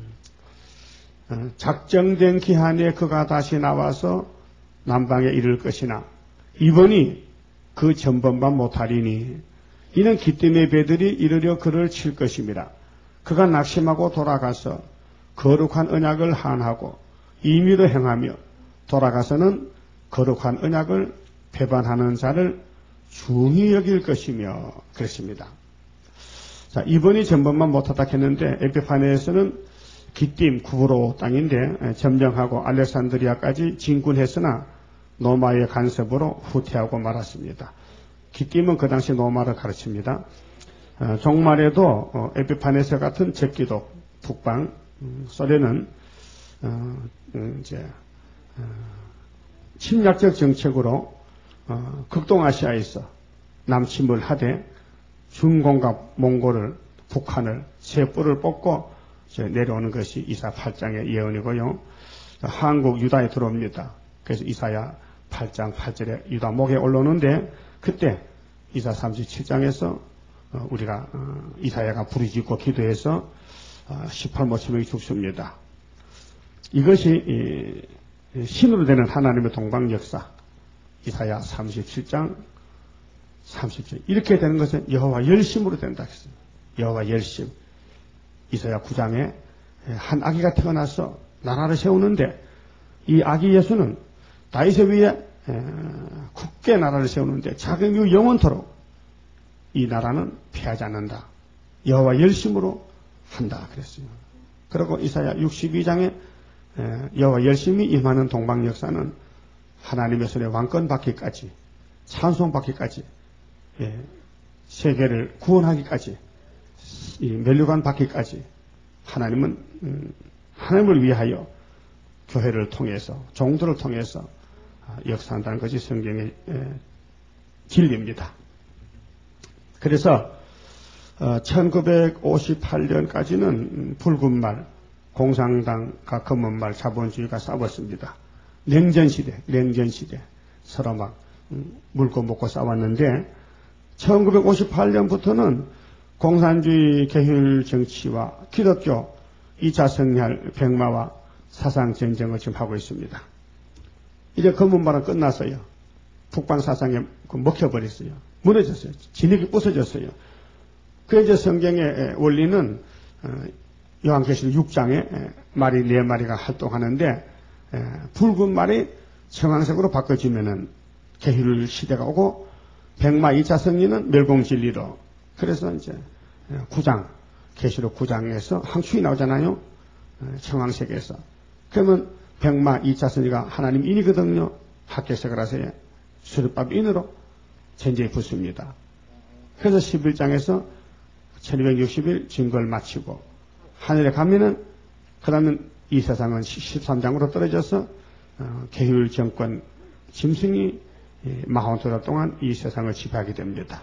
Speaker 1: 작정된 기한에 그가 다시 나와서 남방에 이를 것이나 이번이 그 전번만 못하리니 이는 기뜸의 배들이 이르려 그를 칠 것임이라. 그가 낙심하고 돌아가서 거룩한 언약을 한하고 임의로 행하며 돌아가서는 거룩한 언약을 배반하는 자를 중히 여길 것이며 그랬습니다. 자, 이번이 전번만 못하다 했는데 에피파네에서는 기띔 구브로 땅인데 점령하고 알렉산드리아까지 진군했으나 노마의 간섭으로 후퇴하고 말았습니다. 기띔은 그 당시 노마를 가르칩니다. 어, 종말에도 어, 에피파네스 같은 적기독 북방 음, 소련은 어, 음, 이제 어, 침략적 정책으로 어, 극동아시아에서 남침을 하되 중공과 몽골을 북한을 세 뿔을 뽑고 내려오는 것이 이사 팔 장의 예언이고요. 한국 유다에 들어옵니다. 그래서 이사야 팔 장 팔 절에 유다 목에 올라오는데 그때 이사 삼십칠 장에서 우리가 이사야가 부르짖고 기도해서 십팔 모침명이 죽습니다. 이것이 신으로 되는 하나님의 동방 역사. 이사야 삼십칠 장 삼십 절 이렇게 되는 것은 여호와 열심으로 된다 했습니다. 여호와 열심. 이사야 구 장에 한 아기가 태어나서 나라를 세우는데 이 아기 예수는 다윗의 위에 굳게 나라를 세우는데 작은 이후 영원토록 이 나라는 패하지 않는다. 여호와 열심으로 한다 그랬어요. 그리고 이사야 육십이 장에 여호와 열심히 임하는 동방 역사는 하나님의 손에 왕권 받기까지 찬송 받기까지 세계를 구원하기까지 이 멸류관 받기까지 하나님은 음, 하나님을 위하여 교회를 통해서 종들을 통해서 역사한다는 것이 성경의 진리입니다. 그래서 어, 천구백오십팔 년까지는 붉은 말, 공산당과 검은 말, 자본주의가 싸웠습니다. 냉전시대, 냉전시대 서로 막 음, 물고 먹고 싸웠는데 천구백오십팔 년부터는 공산주의 계율 정치와 기독교 이 차 성리학 백마와 사상 전쟁을 지금 하고 있습니다. 이제 검은 말은 끝났어요. 북방 사상에 먹혀버렸어요. 무너졌어요. 진흙이 부서졌어요. 그 이제 성경의 원리는 요한계시록 육 장에 말이 네 마리가 활동하는데 붉은 말이 청황색으로 바꿔지면은 계율 시대가 오고 백마 이 차 승리는 멸공진리로. 그래서 이제 구 장 계시록 구 장에서 항축이 나오잖아요. 청황색에서. 그러면 백마 이 차 승리가 하나님 인이거든요. 학계석이라서의 수르밥 인으로 전제에 붙습니다. 그래서 십일 장에서 천이백육십 일 증거를 마치고 하늘에 가면은 그 다음에 이 세상은 십삼 장으로 떨어져서 어, 계율 정권 짐승이 마흔 동안 이 세상을 지배하게 됩니다.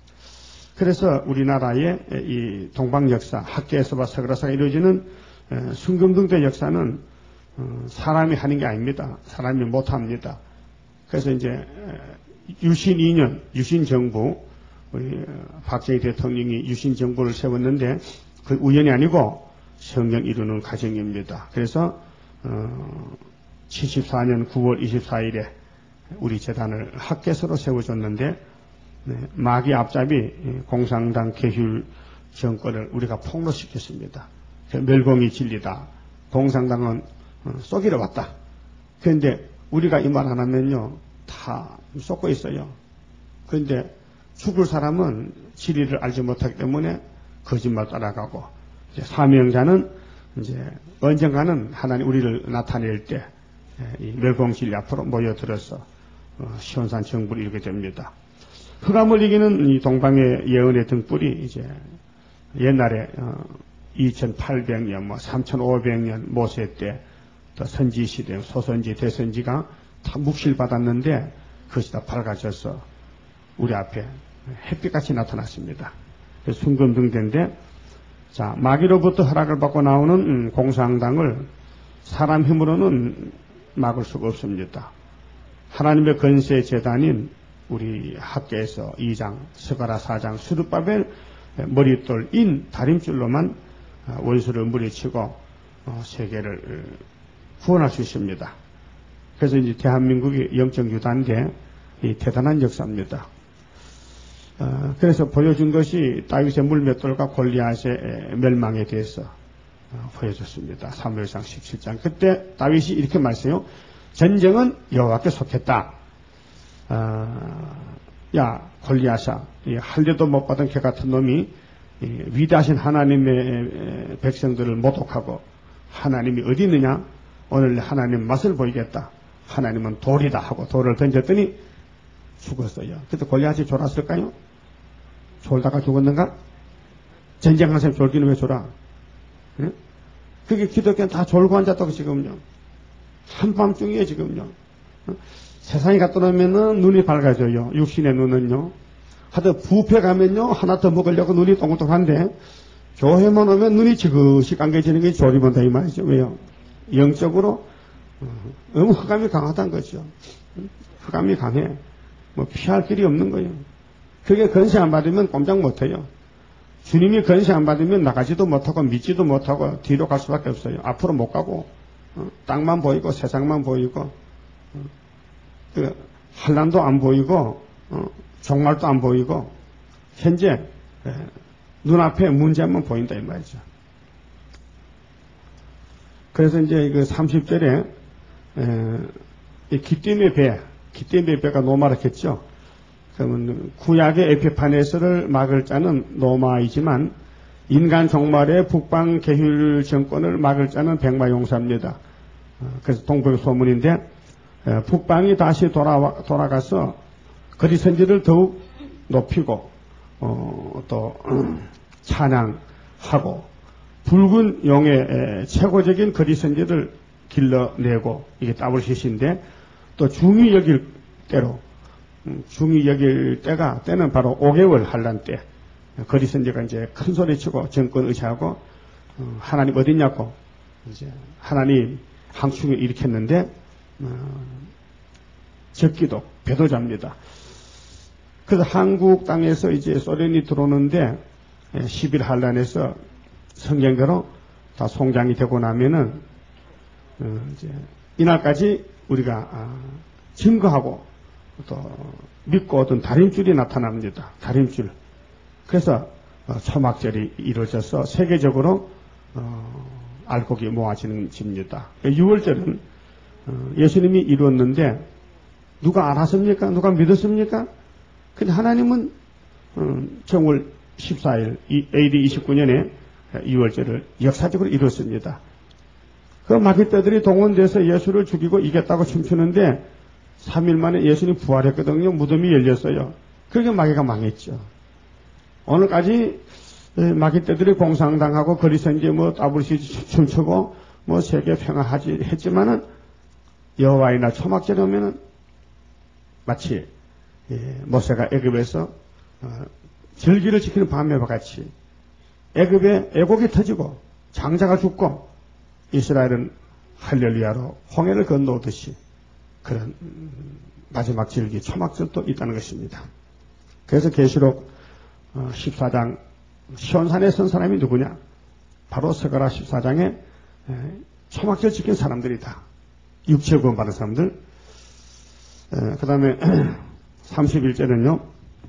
Speaker 1: 그래서 우리나라의 이 동방 역사, 학계에서와 서그라사가 이루어지는 순금등대 역사는 사람이 하는 게 아닙니다. 사람이 못합니다. 그래서 이제 유신 이 년, 유신 정부, 우리 박정희 대통령이 유신 정부를 세웠는데 그 우연이 아니고 성령 이루는 과정입니다. 그래서 어, 칠십사 년 구월 이십사일에 우리 재단을 학계서로 세워줬는데 네, 마귀 앞잡이 공산당 계율 정권을 우리가 폭로시켰습니다. 멸공이 진리다. 공산당은 쏘기로 왔다. 그런데 우리가 이 말 안 하면요 다 쏟고 있어요. 그런데 죽을 사람은 진리를 알지 못하기 때문에 거짓말 따라가고 이제 사명자는 이제 언젠가는 하나님 우리를 나타낼 때 이 멸공 진리 앞으로 모여들어서 어, 시온산 정부를 이루게 됩니다. 흑암을 이기는 이 동방의 예언의 등불이 이제 옛날에 어, 이천팔백 년, 뭐 삼천오백 년 모세 때 또 선지 시대, 소선지, 대선지가 다 묵실 받았는데 그것이 다 밝아져서 우리 앞에 햇빛같이 나타났습니다. 그래서 순금등대인데 자 마귀로부터 허락을 받고 나오는 음, 공산당을 사람 힘으로는 막을 수가 없습니다. 하나님의 건세 재단인 우리 학계에서 이 장, 스가랴 사 장, 스룹바벨 머릿돌 인 다림줄로만 원수를 물리치고 세계를 구원할 수 있습니다. 그래서 이제 대한민국이 영적 유단인데 이 대단한 역사입니다. 어, 그래서 보여준 것이 다윗의 물맷돌과 골리앗의 멸망에 대해서 어, 보여줬습니다. 사무엘상 십칠 장. 그때 다윗이 이렇게 말했어요. 전쟁은 여호와께 속했다. 어, 야 골리앗아, 할 일도 못 받은 개 같은 놈이 이, 위대하신 하나님의 백성들을 모독하고 하나님이 어디 있느냐? 오늘 하나님 맛을 보이겠다. 하나님은 돌이다 하고 돌을 던졌더니 죽었어요. 그때 골리앗이 졸았을까요? 졸다가 죽었는가? 전쟁한 사람이 졸기는 왜 졸아? 예? 그게 기독교는 다 졸고 앉았다고 지금요. 한밤중이에요 지금요. 어? 세상에 갔다 오면은 눈이 밝아져요. 육신의 눈은요. 하여튼 부페 가면요 하나 더 먹으려고 눈이 동글동글한데 교회만 오면 눈이 지그시 감겨지는 게 졸이면 다 이 말이죠. 왜요? 영적으로 너무 흑암이 강하다는 거죠. 흑암이 강해. 뭐 피할 길이 없는 거예요. 그게 건세 안 받으면 꼼짝 못해요. 주님이 건세 안 받으면 나가지도 못하고 믿지도 못하고 뒤로 갈 수밖에 없어요. 앞으로 못 가고 어, 땅만 보이고 세상만 보이고 어, 그 한란도 안 보이고 어, 종말도 안 보이고 현재 에, 눈앞에 문제만 보인다 이 말이죠. 그래서 이제 그 삼십 절에 에, 이 기쁨의 배, 기쁨의 배가 노마라겠죠. 그러면 구약의 에피파네스를 막을 자는 노마이지만 인간 종말의 북방 계율 정권을 막을 자는 백마용사입니다. 그래서 동방 소문인데 에, 북방이 다시 돌아와, 돌아가서 거리선지를 더욱 높이고 어, 또 찬양하고 붉은 용의 최고적인 거리선지를 길러내고 이게 더블hit인데 또 중히 여길 때로 중히 여길 때가 때는 바로 오 개월 한란 때 거리선지가 이제 큰 소리치고 정권 의지하고 어, 하나님 어딨냐고 이제 하나님 항충을 일으켰는데 어, 적기도 배도자입니다. 그래서 한국 땅에서 이제 소련이 들어오는데 십일 한란에서 성경대로 다 송장이 되고 나면은 어, 이제 이날까지 우리가 아, 증거하고 또 믿고 얻은 다림줄이 나타납니다. 다림줄. 그래서 어, 초막절이 이루어져서 세계적으로 어, 알곡이 모아지는 집입니다. 유월절은 어, 예수님이 이루었는데 누가 알았습니까? 누가 믿었습니까? 근데 하나님은 어, 정월 십사일 에이디 이십구 년에 유월절을 역사적으로 이뤘습니다. 그 마귀떼들이 동원돼서 예수를 죽이고 이겼다고 춤추는데 삼 일 만에 예수님이 부활했거든요. 무덤이 열렸어요. 그러니까 마귀가 망했죠. 오늘까지 마귀떼들이 공상당하고 거리서 이제 뭐 따블시 춤추고 뭐 세계 평화하지 했지만은 여호와의 날 초막절에 오면은 마치 모세가 애굽에서 절기를 지키는 밤과 같이 애굽에 애곡이 터지고 장자가 죽고 이스라엘은 할렐루야로 홍해를 건너오듯이 그런 마지막 절기 초막절도 있다는 것입니다. 그래서 계시록 십사 장 시온산에 선 사람이 누구냐? 바로 스가랴 십사 장에 초막절 지킨 사람들이다. 육체 구원 받은 사람들. 그 다음에 삼십일 절은요.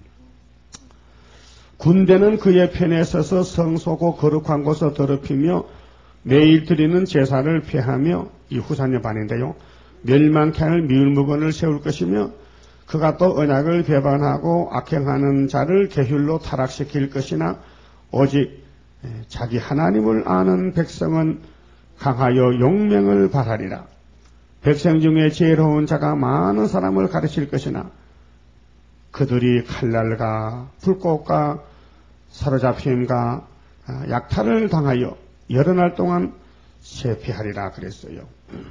Speaker 1: 군대는 그의 편에 서서 성소고 거룩한 곳을 더럽히며 매일 드리는 제사를 폐하며 이 후산의 반인데요. 멸망케 할 미울무건을 세울 것이며 그가 또 언약을 배반하고 악행하는 자를 게휼로 타락시킬 것이나 오직 자기 하나님을 아는 백성은 강하여 용명을 발하리라. 백성 중에 지혜로운 자가 많은 사람을 가르칠 것이나 그들이 칼날과 불꽃과 사로잡힘과 약탈을 당하여 여러 날 동안 쇠피하리라 그랬어요.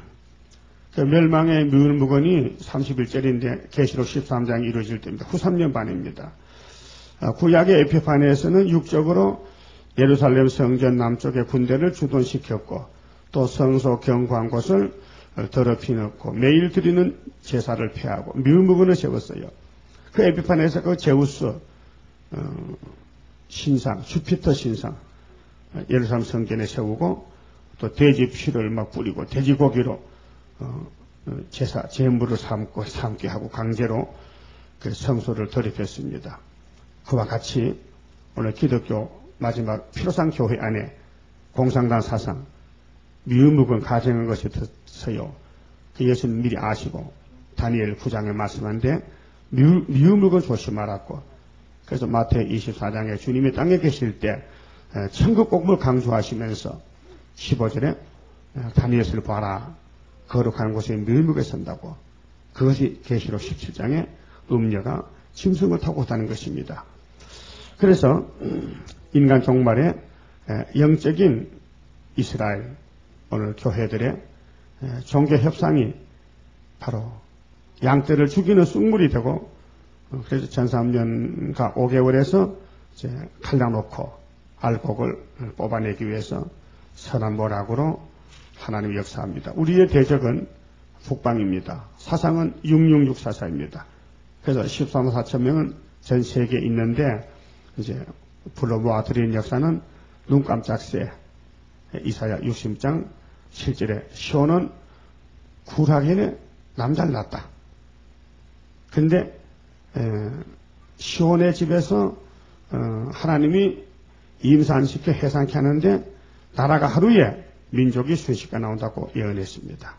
Speaker 1: 그 멸망의 미울무건이 삼십일 절인데 계시록 십삼 장이 이루어질 때입니다. 후 삼 년 반입니다. 구약의 에피파니에서는 육적으로 예루살렘 성전 남쪽의 군대를 주둔시켰고 또 성소 경관 곳을 더럽히놓고 매일 드리는 제사를 폐하고 미울무건을 세웠어요. 그 에피파니에서 그 제우스 어, 신상, 주피터 신상 예루살렘 성전에 세우고 또 돼지 피를 막 뿌리고 돼지고기로 어, 제사, 제물을 삼고 삼게 하고 강제로 그 성소를 더럽혔습니다. 그와 같이 오늘 기독교 마지막 피로상 교회 안에 공상당 사상 미울무건 가정한 것이 있어요. 그 예수님 미리 아시고 다니엘 구 장에 말씀한데 미울, 미울무건 조심하라고. 그래서 마태 이십사 장에 주님이 땅에 계실 때 천국 복음을 강조하시면서 십오 절에 다니엘을 봐라. 거룩한 곳에 미울무게 선다고. 그것이 계시록 십칠 장에 음녀가 짐승을 타고 다는 것입니다. 그래서 인간 종말에 영적인 이스라엘 오늘 교회들의 종교 협상이 바로 양떼를 죽이는 쑥물이 되고 그래서 천삼년과 오 개월에서 이제 갈라놓고 알곡을 뽑아내기 위해서 선한 모락으로 하나님이 역사합니다. 우리의 대적은 북방입니다. 사상은 육육육 사사입니다. 그래서 십삼만 사천 명은 전 세계에 있는데 이제 불러 모아드리는 역사는 눈 깜짝 새 이사야 육십 장 칠 절에 시온은 굴하기에 남자를 낳았다. 근데 에, 시온의 집에서 어, 하나님이 임산시켜 해산케 하는데 나라가 하루에 민족이 순식간에 나온다고 예언했습니다.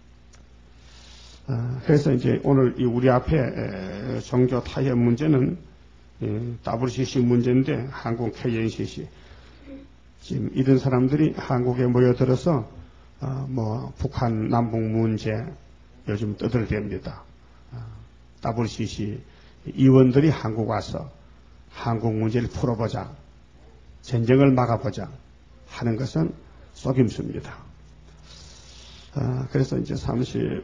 Speaker 1: 어, 그래서 이제 오늘 이 우리 앞에 에, 종교 타협 문제는 에, 더블유씨씨 문제인데 한국 케이엔씨씨 지금 이런 사람들이 한국에 모여들어서 어, 뭐 북한 남북 문제 요즘 떠들어댑니다. 어, 더블유씨씨 의원들이 한국 와서 한국 문제를 풀어보자, 전쟁을 막아보자 하는 것은 속임수입니다. 어, 그래서 이제 삼십사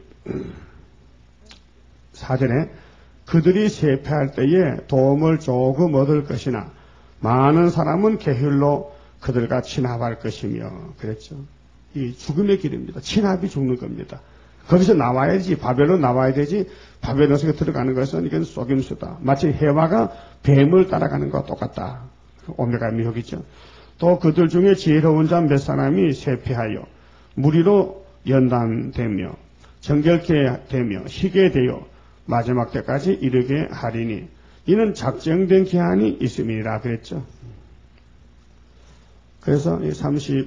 Speaker 1: 절에 그들이 쇠폐할 때에 도움을 조금 얻을 것이나 많은 사람은 게휼로 그들과 친합할 것이며 그랬죠. 이 죽음의 길입니다. 친합이 죽는 겁니다. 거기서 나와야지, 바벨론 나와야 되지, 바벨론 속에 들어가는 것은 이건 속임수다. 마치 해와가 뱀을 따라가는 것과 똑같다. 오메가 미혹이죠. 또 그들 중에 지혜로운 자 몇 사람이 쇠폐하여 무리로 연단되며 정결케 되며 희게 되어 마지막 때까지 이르게 하리니 이는 작정된 기한이 있음이라 그랬죠. 그래서 이 삼십오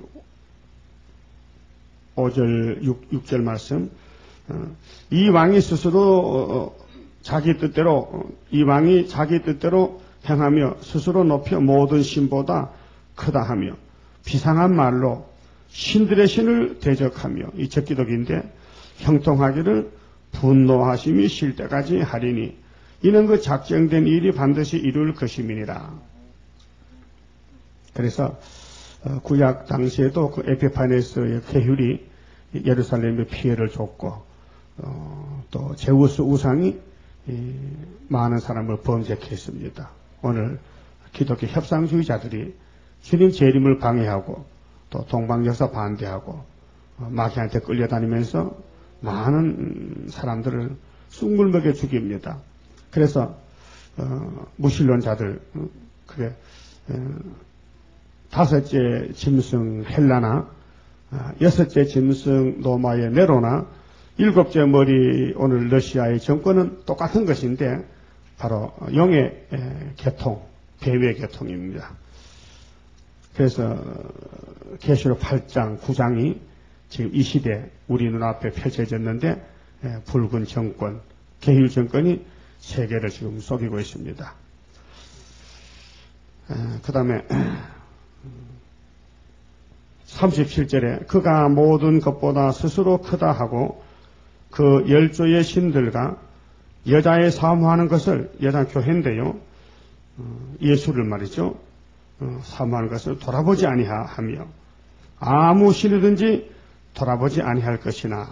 Speaker 1: 절, 육 절 말씀, 이 왕이 스스로 자기 뜻대로, 이 왕이 자기 뜻대로 행하며 스스로 높여 모든 신보다 크다 하며 비상한 말로 신들의 신을 대적하며, 이 적기독인데 형통하기를 분노하심이 실 때까지 하리니 이는 그 작정된 일이 반드시 이룰 것임이니라. 그래서 구약 당시에도 그 에피파네스의 계율이 예루살렘에 피해를 줬고, 어, 또 제우스 우상이 많은 사람을 범죄케 했습니다. 오늘 기독교 협상주의자들이 주님 재림을 방해하고 또 동방역사 반대하고 마귀한테 끌려다니면서 많은 사람들을 쑥물 먹여 죽입니다. 그래서 어, 무신론자들, 어, 그게 어, 다섯째 짐승 헬라나, 어, 여섯째 짐승 로마의 네로나, 일곱째 머리 오늘 러시아의 정권은 똑같은 것인데 바로 용의 에, 계통, 배후의 계통입니다. 그래서 계시록 팔 장, 구 장이 지금 이 시대 우리 눈앞에 펼쳐졌는데, 에, 붉은 정권, 계율 정권이 세계를 지금 속이고 있습니다. 그 다음에 삼십칠 절에 그가 모든 것보다 스스로 크다 하고 그 열조의 신들과 여자의 사모하는 것을, 여자 교회인데요, 예수를 말이죠, 사모하는 것을 돌아보지 아니하며 아무 신이든지 돌아보지 아니할 것이나,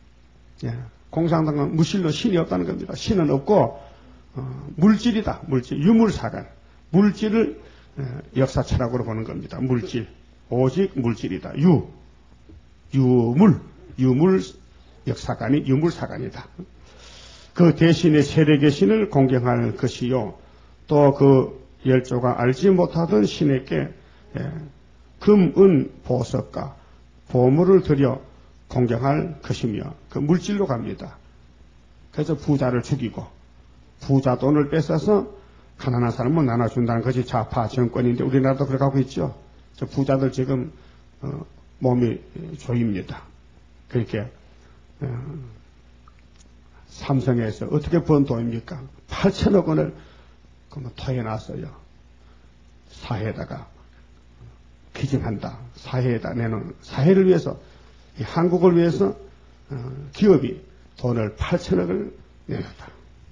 Speaker 1: 공산당은 무신로 신이 없다는 겁니다. 신은 없고 어, 물질이다. 물질, 유물사관. 물질을 어, 역사 철학으로 보는 겁니다. 물질. 오직 물질이다. 유. 유물. 유물 역사관이 유물사관이다. 그 대신에 세력의 신을 공경할 것이요. 또 그 열조가 알지 못하던 신에게 예, 금, 은, 보석과 보물을 들여 공경할 것이며 그 물질로 갑니다. 그래서 부자를 죽이고 부자 돈을 뺏어서 가난한 사람은 나눠준다는 것이 좌파 정권인데 우리나라도 그렇게 하고 있죠. 저 부자들 지금 어, 몸이 조입니다. 그렇게 어, 삼성에서 어떻게 번 돈입니까? 팔천억 원을 그러면 토해놨어요. 사회에다가 기증한다. 사회에다 내놓은, 사회를 위해서, 이 한국을 위해서 어, 기업이 돈을 팔천억을 내놨다.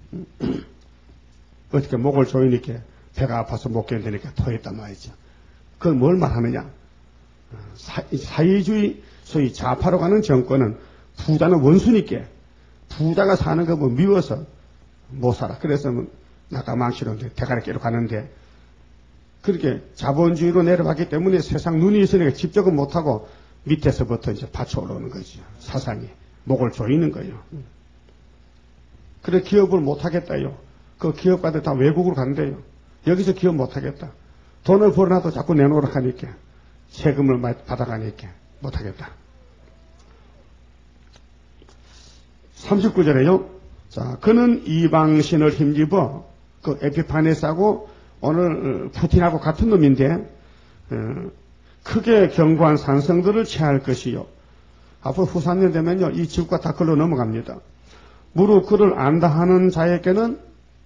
Speaker 1: 어떻게 목을 조이니까 배가 아파서 못 견디니까 토했단 말이죠. 그걸 뭘 말하느냐? 사, 사회주의, 소위 좌파로 가는 정권은 부자는 원수니까 부자가 사는 거 뭐 미워서 못 살아. 그래서 나가망치는데 대가리 깨러 가는데 그렇게 자본주의로 내려갔기 때문에 세상 눈이 있으니까 직접은 못하고 밑에서부터 이제 받쳐 올라오는 거죠. 사상이. 목을 조이는 거예요. 그래 기업을 못하겠다요. 그 기업가들 다 외국으로 간대요. 여기서 기업 못하겠다. 돈을 벌어놔도 자꾸 내놓으라 하니까 세금을 받아가니까 못하겠다. 삼십구 절에요. 자, 그는 이방신을 힘입어 그 에피파네스하고 오늘 푸틴하고 같은 놈인데 어, 크게 견고한 산성들을 취할 것이요. 앞으로 후삼년 되면요 이 지구가 다 걸러 넘어갑니다. 무릇 그를 안다 하는 자에게는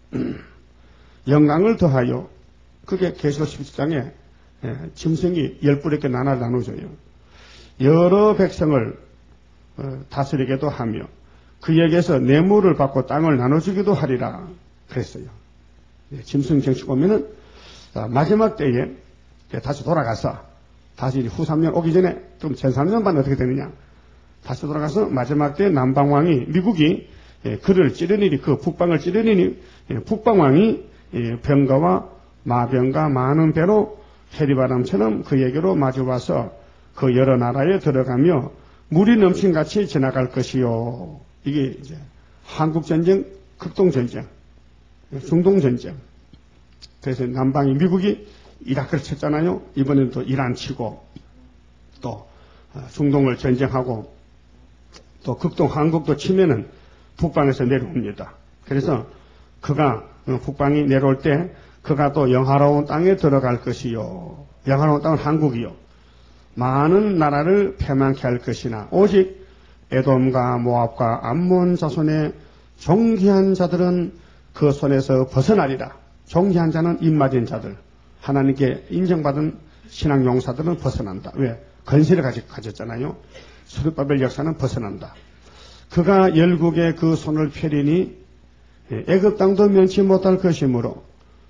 Speaker 1: 영광을 더하여, 그게 계시록 십칠 장에 예, 짐승이 열 뿔에게 나눠 나눠줘요. 여러 백성을 어, 다스리게도 하며 그에게서 뇌물을 받고 땅을 나눠주기도 하리라 그랬어요. 예, 짐승 정치 보면은 자, 마지막 때에 다시 돌아가서 다시 후삼년 오기 전에 좀 천삼 년 반 어떻게 되느냐, 다시 돌아가서 마지막 때 남방왕이 미국이 예, 그를 찌르니니 그 북방을 찌르니니 예, 북방왕이 예, 병가와 마병과 많은 배로 해리바람처럼 그에게로 마주와서 그 여러 나라에 들어가며 물이 넘친같이 지나갈 것이요. 이게 이제 한국전쟁, 극동전쟁, 중동전쟁. 그래서 남방이 미국이 이라크를 쳤잖아요. 이번엔 또 이란 치고 또 중동을 전쟁하고 또 극동 한국도 치면은 북방에서 내려옵니다. 그래서 그가 북방이 내려올 때 그가 또 영화로운 땅에 들어갈 것이요. 영화로운 땅은 한국이요. 많은 나라를 패망케 할 것이나 오직 에돔과 모압과 암몬 자손의 존귀한 자들은 그 손에서 벗어나리라. 존귀한 자는 입맞은 자들, 하나님께 인정받은 신앙 용사들은 벗어난다. 왜? 건세를 가졌잖아요. 스룹바벨 역사는 벗어난다. 그가 열국의 그 손을 펴리니 애굽 땅도 면치 못할 것이므로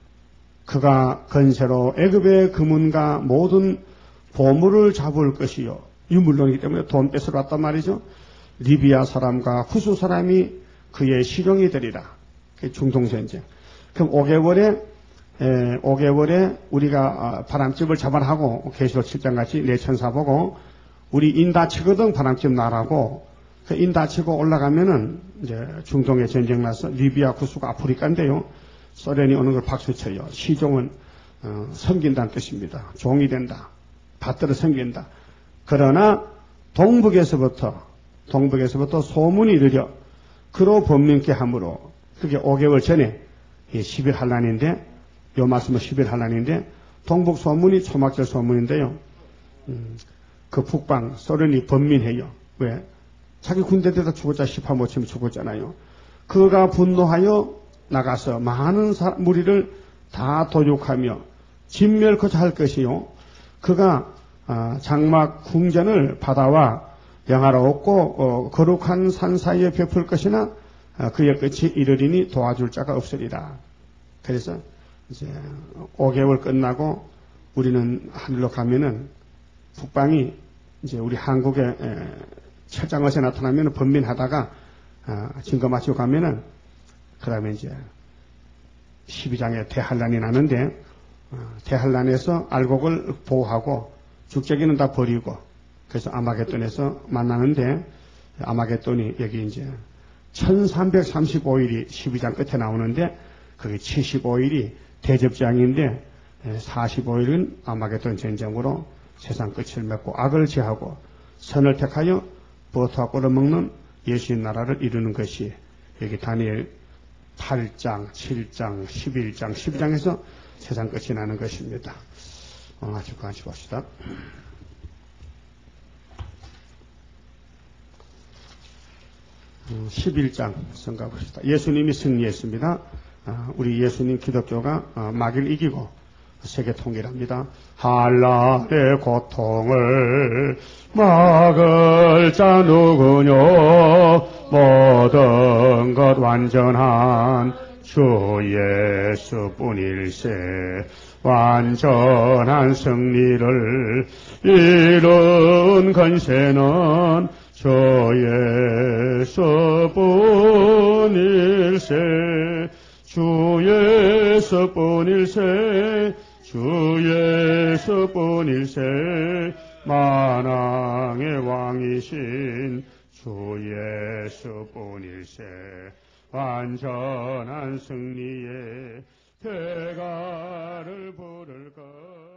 Speaker 1: 그가 건세로 애굽의 금은과 모든 보물을 잡을 것이요. 유물론이기 때문에 돈 뺏으러 왔단 말이죠. 리비아 사람과 후수 사람이 그의 실용이 되리라. 중동전쟁. 그럼 오 개월에 에, 오 개월에 우리가 바람집을 잡아하고 계시록 칠 장 같이 내 천사 보고 우리 인 다치거든 바람집 나라고 그 인 다치고 올라가면은 이제 중동에 전쟁 나서 리비아 구수가 아프리카인데요. 소련이 오는 걸 박수쳐요. 시종은 어, 섬긴다는 뜻입니다. 종이 된다. 받들어 섬긴다. 그러나 동북에서부터 동북에서부터 소문이 들려 그로 번민케 함으로 그게 오 개월 전에 십 일 한란인데 요 말씀은 십 일 한란인데 동북 소문이 초막절 소문인데요. 음, 그 북방 소련이 번민해요. 왜? 자기 군대들다 죽었자 십파 못 치면 죽었잖아요. 그가 분노하여 나가서 많은 사, 무리를 다 도륙하며 진멸코자 할 것이요. 그가 아, 장막 궁전을 바다와 영화롭고 어, 거룩한 산 사이에 베풀 것이나 아, 그의 끝이 이르리니 도와줄 자가 없으리라. 그래서 이제 오 개월 끝나고 우리는 하늘로 가면은 북방이 이제 우리 한국의 철장어에 나타나면 번민하다가 아, 증거 마치고 가면은 그 다음에 이제 십이 장에 대한란이 나는데 어, 대한란에서 알곡을 보호하고 죽재기는 다 버리고 그래서 아마겟돈에서 만나는데 아마겟돈이 여기 이제 천삼백삼십오 일이 십이 장 끝에 나오는데 그게 칠십오 일이 대접장인데 사십오 일은 아마겟돈 전쟁으로 세상 끝을 맺고 악을 제하고 선을 택하여 버터와 꿀을 먹는 예수의 나라를 이루는 것이 여기 다니엘 팔 장, 칠 장, 십일 장, 십이 장에서 세상 끝이 나는 것입니다. 어, 아주 같이 봅시다. 십일 장 성가 봅시다. 예수님이 승리했습니다. 우리 예수님 기독교가 마귀를 이기고 세계 통일합니다. 한란의 고통을 막을 자 누구뇨? 모든 것 완전한 주 예수뿐일세. 완전한 승리를 이룬 건세는 주 예수뿐일세. 주 예수뿐일세. 주 예수뿐일세. 만왕의 왕이신 주 예수뿐일세. 완전한 승리의 대가를 부를 것.